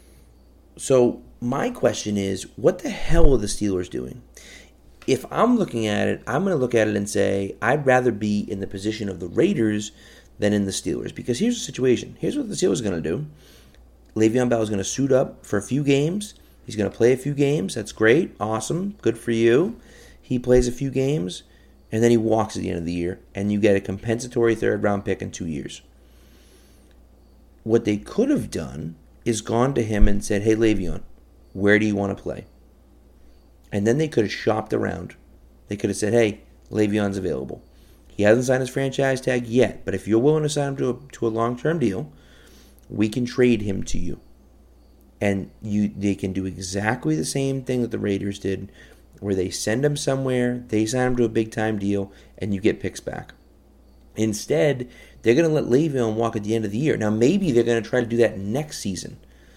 So my question is, what the hell are the Steelers doing? If I'm looking at it, I'm going to look at it and say, I'd rather be in the position of the Raiders than in the Steelers. Because here's the situation. Here's what the Steelers are going to do. Le'Veon Bell is going to suit up for a few games. He's going to play a few games. That's great. Awesome. Good for you. He plays a few games, and then he walks at the end of the year, and you get a compensatory third-round pick in two years. What they could have done is gone to him and said, hey, Le'Veon, where do you want to play? And then they could have shopped around. They could have said, hey, Le'Veon's available. He hasn't signed his franchise tag yet, but if you're willing to sign him to a, to a long-term deal, we can trade him to you. And you, they can do exactly the same thing that the Raiders did, where they send him somewhere, they sign him to a big-time deal, and you get picks back. Instead, they're going to let Le'Veon walk at the end of the year. Now, maybe they're going to try to do that next season.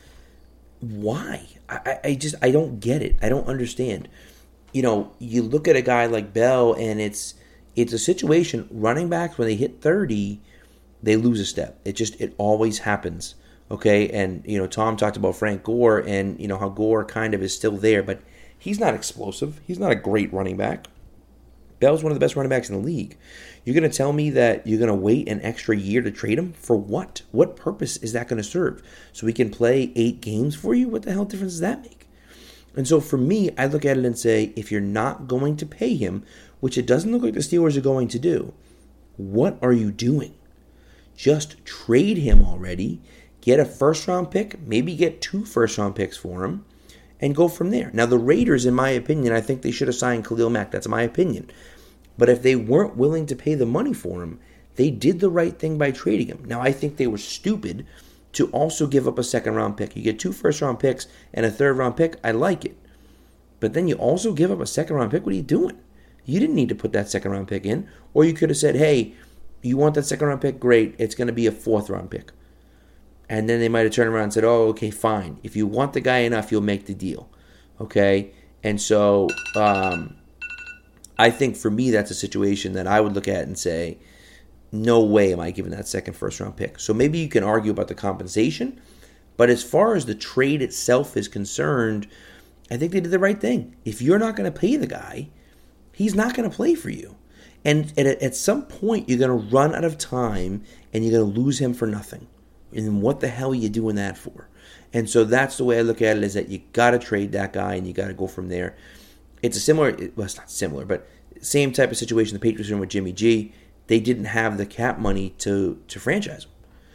Why? I, I just, I don't get it. I don't understand. You know, you look at a guy like Bell, and it's it's a situation, running backs, when they hit thirty, they lose a step. It just, it always happens. Okay, and, you know, Tom talked about Frank Gore, and, you know, how Gore kind of is still there, but he's not explosive. He's not a great running back. Bell's one of the best running backs in the league. You're going to tell me that you're going to wait an extra year to trade him? For what? What purpose is that going to serve? So we can play eight games for you? What the hell difference does that make? And so for me, I look at it and say, if you're not going to pay him, which it doesn't look like the Steelers are going to do, what are you doing? Just trade him already, get a first-round pick, maybe get two first-round picks for him, and go from there. Now, the Raiders, in my opinion, I think they should have signed Khalil Mack. That's my opinion. But if they weren't willing to pay the money for him, they did the right thing by trading him. Now, I think they were stupid to also give up a second-round pick. You get two first-round picks and a third-round pick. I like it. But then you also give up a second-round pick. What are you doing? You didn't need to put that second-round pick in. Or you could have said, hey, you want that second-round pick? Great. It's going to be a fourth-round pick. And then they might have turned around and said, oh, okay, fine. If you want the guy enough, you'll make the deal. Okay? And so um, I think for me, that's a situation that I would look at and say, no way am I giving that second first-round pick. So maybe you can argue about the compensation, but as far as the trade itself is concerned, I think they did the right thing. If you're not going to pay the guy, he's not going to play for you. And at, at some point, you're going to run out of time, and you're going to lose him for nothing. And what the hell are you doing that for? And so that's the way I look at it, is that you got to trade that guy, and you got to go from there. It's a similar, well, it's not similar, but same type of situation the Patriots are in with Jimmy G. They didn't have the cap money to, to franchise him.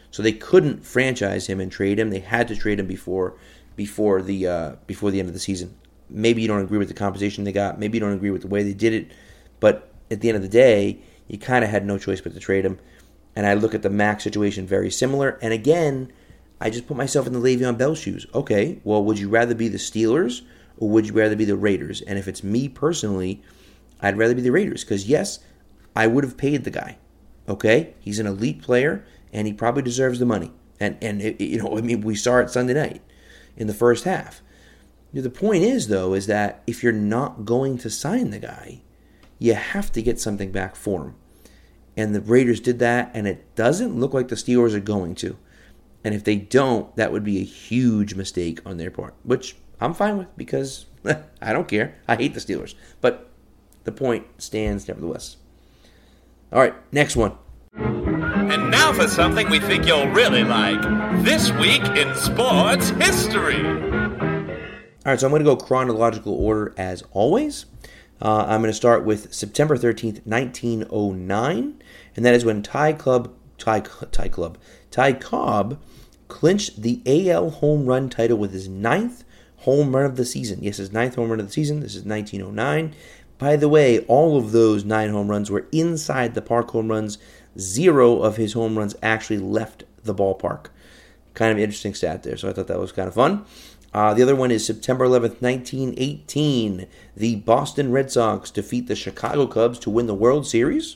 So they couldn't franchise him and trade him. They had to trade him before before the uh, before the end of the season. Maybe you don't agree with the compensation they got. Maybe you don't agree with the way they did it. But at the end of the day, you kind of had no choice but to trade him. And I look at the Max situation very similar. And again, I just put myself in the Le'Veon Bell shoes. Okay, well, would you rather be the Steelers or would you rather be the Raiders? And if it's me personally, I'd rather be the Raiders. Because yes, I would have paid the guy. Okay, he's an elite player, and he probably deserves the money. And and it, you know, I mean, we saw it Sunday night in the first half. The point is, though, is that if you're not going to sign the guy, you have to get something back for him. And the Raiders did that, and it doesn't look like the Steelers are going to. And if they don't, that would be a huge mistake on their part, which I'm fine with because I don't care. I hate the Steelers. But the point stands nevertheless. All right, next one. And now for something we think you'll really like. This Week in Sports History. All right, so I'm going to go chronological order as always. Uh, I'm going to start with September thirteenth, nineteen oh nine, and that is when Ty Club, Ty, Ty Club, Ty Cobb clinched the A L home run title with his ninth home run of the season. Yes, his ninth home run of the season. This is nineteen oh nine. By the way, all of those nine home runs were inside the park home runs. Zero of his home runs actually left the ballpark. Kind of interesting stat there, so I thought that was kind of fun. Uh, the other one is September eleventh, nineteen eighteen. The Boston Red Sox defeat the Chicago Cubs to win the World Series.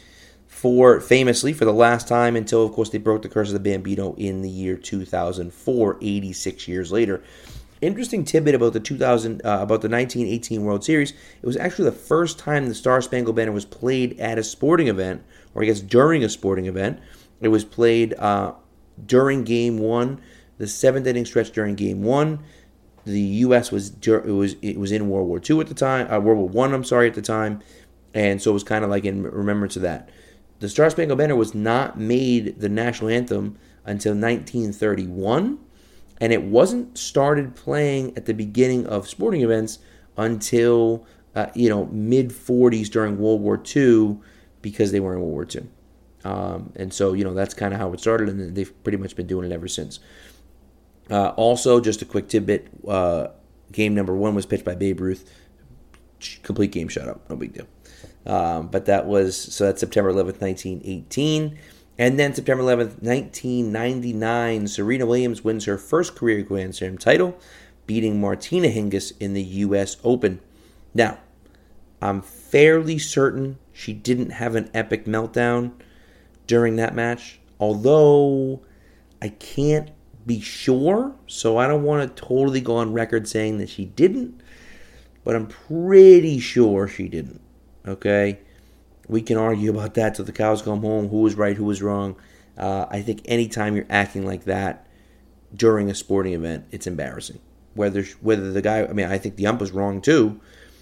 For famously, for the last time until, of course, they broke the curse of the Bambino in the year two thousand four, eighty-six years later. Interesting tidbit about the two thousand uh, about the nineteen eighteen World Series. It was actually the first time the Star Spangled Banner was played at a sporting event, or I guess during a sporting event. It was played uh, during Game One. The seventh inning stretch during Game One, the U S was it was it was in World War Two at the time, uh, World War One. I'm sorry at the time, and so it was kind of like in remembrance of that. The Star Spangled Banner was not made the national anthem until nineteen thirty-one, and it wasn't started playing at the beginning of sporting events until uh, you know mid forties during World War Two, because they were in World War Two, um, and so you know that's kind of how it started, and they've pretty much been doing it ever since. Uh, also, just a quick tidbit, uh, game number one was pitched by Babe Ruth. Complete game shutout, no big deal. Um, but that was, so that's September eleventh, nineteen eighteen. And then September eleventh, nineteen ninety-nine, Serena Williams wins her first career Grand Slam title, beating Martina Hingis in the U S Open. Now, I'm fairly certain she didn't have an epic meltdown during that match, although I can't be sure, so I don't want to totally go on record saying that she didn't, but I'm pretty sure she didn't. Okay, we can argue about that till the cows come home, who was right, who was wrong. Uh, I think anytime you're acting like that during a sporting event, it's embarrassing. Whether whether the guy, I mean, I think the ump was wrong too,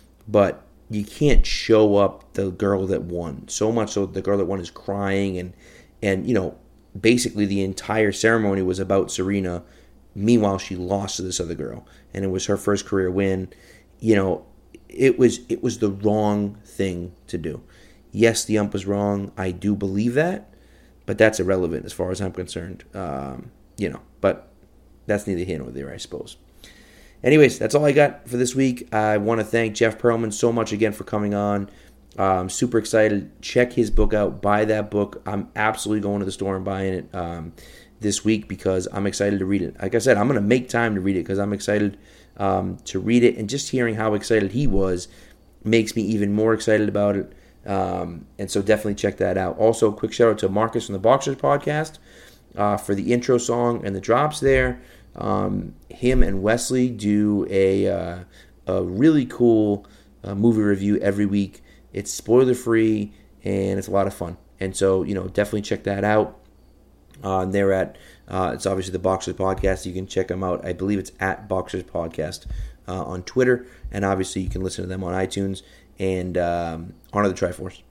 but you can't show up the girl that won. So much so the girl that won is crying, and and you know, basically the entire ceremony was about Serena. Meanwhile, she lost to this other girl, and it was her first career win. You know, it was it was the wrong thing to do. Yes, the ump was wrong. I do believe that, but that's irrelevant as far as I'm concerned. Um, you know, but that's neither here nor there, I suppose. Anyways, that's all I got for this week. I want to thank Jeff Pearlman so much again for coming on. I'm super excited. Check his book out. Buy that book. I'm absolutely going to the store and buying it um, this week because I'm excited to read it. Like I said, I'm going to make time to read it because I'm excited um, to read it. And just hearing how excited he was makes me even more excited about it. Um, and so definitely check that out. Also, quick shout out to Marcus from the Boxers Podcast uh, for the intro song and the drops there. Um, him and Wesley do a, uh, a really cool uh, movie review every week. It's spoiler free and it's a lot of fun. And so, you know, definitely check that out. Uh, they're at, uh, it's obviously the Boxers Podcast. You can check them out. I believe it's at Boxers Podcast uh, on Twitter. And obviously you can listen to them on iTunes and um, Honor the Triforce.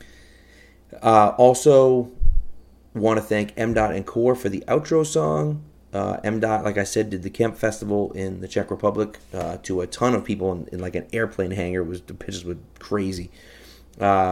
Uh, also, want to thank M. Dot and Core for the outro song. Uh, M. Dot, like I said, did the Kemp Festival in the Czech Republic uh, to a ton of people in, in like an airplane hangar. It was the pitches were crazy. Um,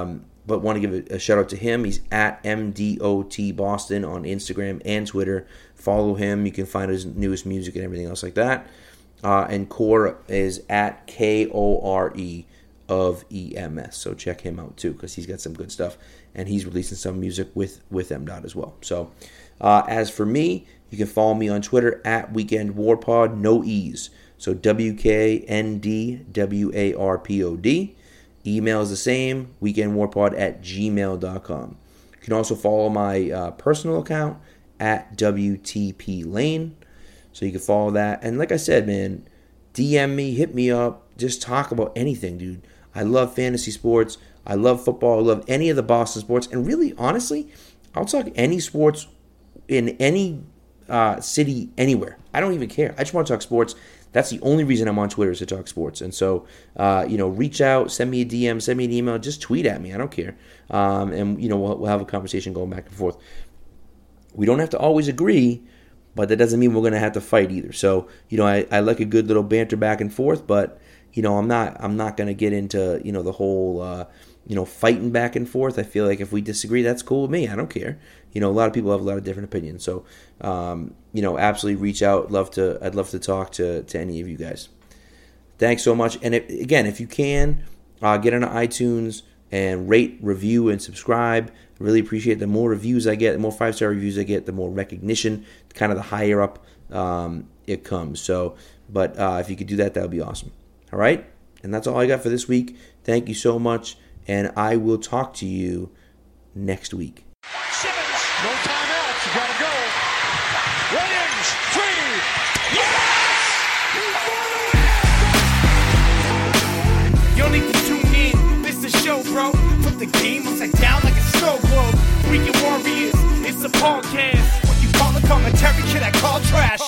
but want to give a, a shout out to him. He's at M D O T Boston on Instagram and Twitter. Follow him. You can find his newest music and everything else like that. Uh, and Core is at K O R E of E M S. So check him out too, because he's got some good stuff. And he's releasing some music with, with M D O T as well. So uh, as for me, you can follow me on Twitter at Weekend Warpod, no E's. So W K N D W A R P O D. Email is the same, weekendwarpod at gmail dot com. You can also follow my uh, personal account at W T P Lane. So you can follow that. And like I said, man, D M me, hit me up. Just talk about anything, dude. I love fantasy sports. I love football. I love any of the Boston sports. And really, honestly, I'll talk any sports in any uh, city, anywhere. I don't even care. I just want to talk sports. That's the only reason I'm on Twitter, is to talk sports. And so, uh, you know, reach out, send me a D M, send me an email, just tweet at me. I don't care. Um, and, you know, we'll, we'll have a conversation going back and forth. We don't have to always agree, but that doesn't mean we're going to have to fight either. So, you know, I, I like a good little banter back and forth, but, you know, I'm not I'm not going to get into, you know, the whole, uh, you know, fighting back and forth. I feel like if we disagree, that's cool with me. I don't care. You know, a lot of people have a lot of different opinions. So, um, you know, absolutely reach out. Love to, I'd love to talk to, to any of you guys. Thanks so much. And if, again, if you can, uh, get on iTunes and rate, review, and subscribe. Really appreciate it. The more reviews I get, the more five-star reviews I get, the more recognition, kind of the higher up um, it comes. So, but uh, if you could do that, that would be awesome. All right? And that's all I got for this week. Thank you so much, and I will talk to you next week. Simmons, no timeouts. You gotta go. Williams, three. Yes! You don't need to tune in. This the show, bro. Put the game upside down like a snow globe. Weekend Warriors, it's a podcast. What you call a commentary, kid, I call trash.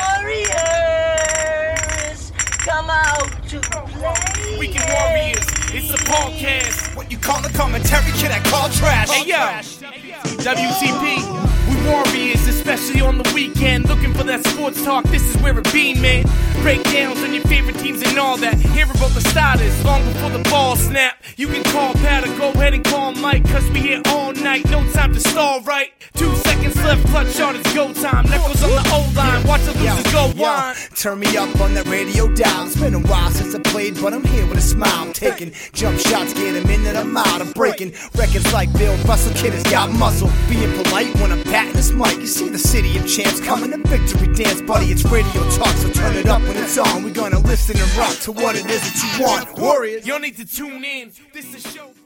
Warriors, come out to play. Weekend Warriors, it's a podcast. What you call a commentary, kid, I call trash. Hey, yo. W T P, we warriors, especially on the weekend. Looking for that sports talk, this is where it be, man. Breakdowns on your favorite teams and all that. Hear about the starters long before the ball snap. You can call Pat or go ahead and call Mike, cause we here all night, no time to stall, right? Two seconds left, clutch shot, it's go time. Knuckles on the O-line, watch the losers go wide. Turn me up on that radio dial. It's been a while since I played, but I'm here with a smile. I'm taking jump shots, get them in and I'm out. I'm breaking records like Bill Russell, kid has got muscle. Being polite when I'm patting this mic. You see the city of champs coming to victory dance, buddy. It's radio talk, so turn it up when it's on. We're gonna listen and rock to what it is that you want. Warriors, you don't need to tune in. This is a show.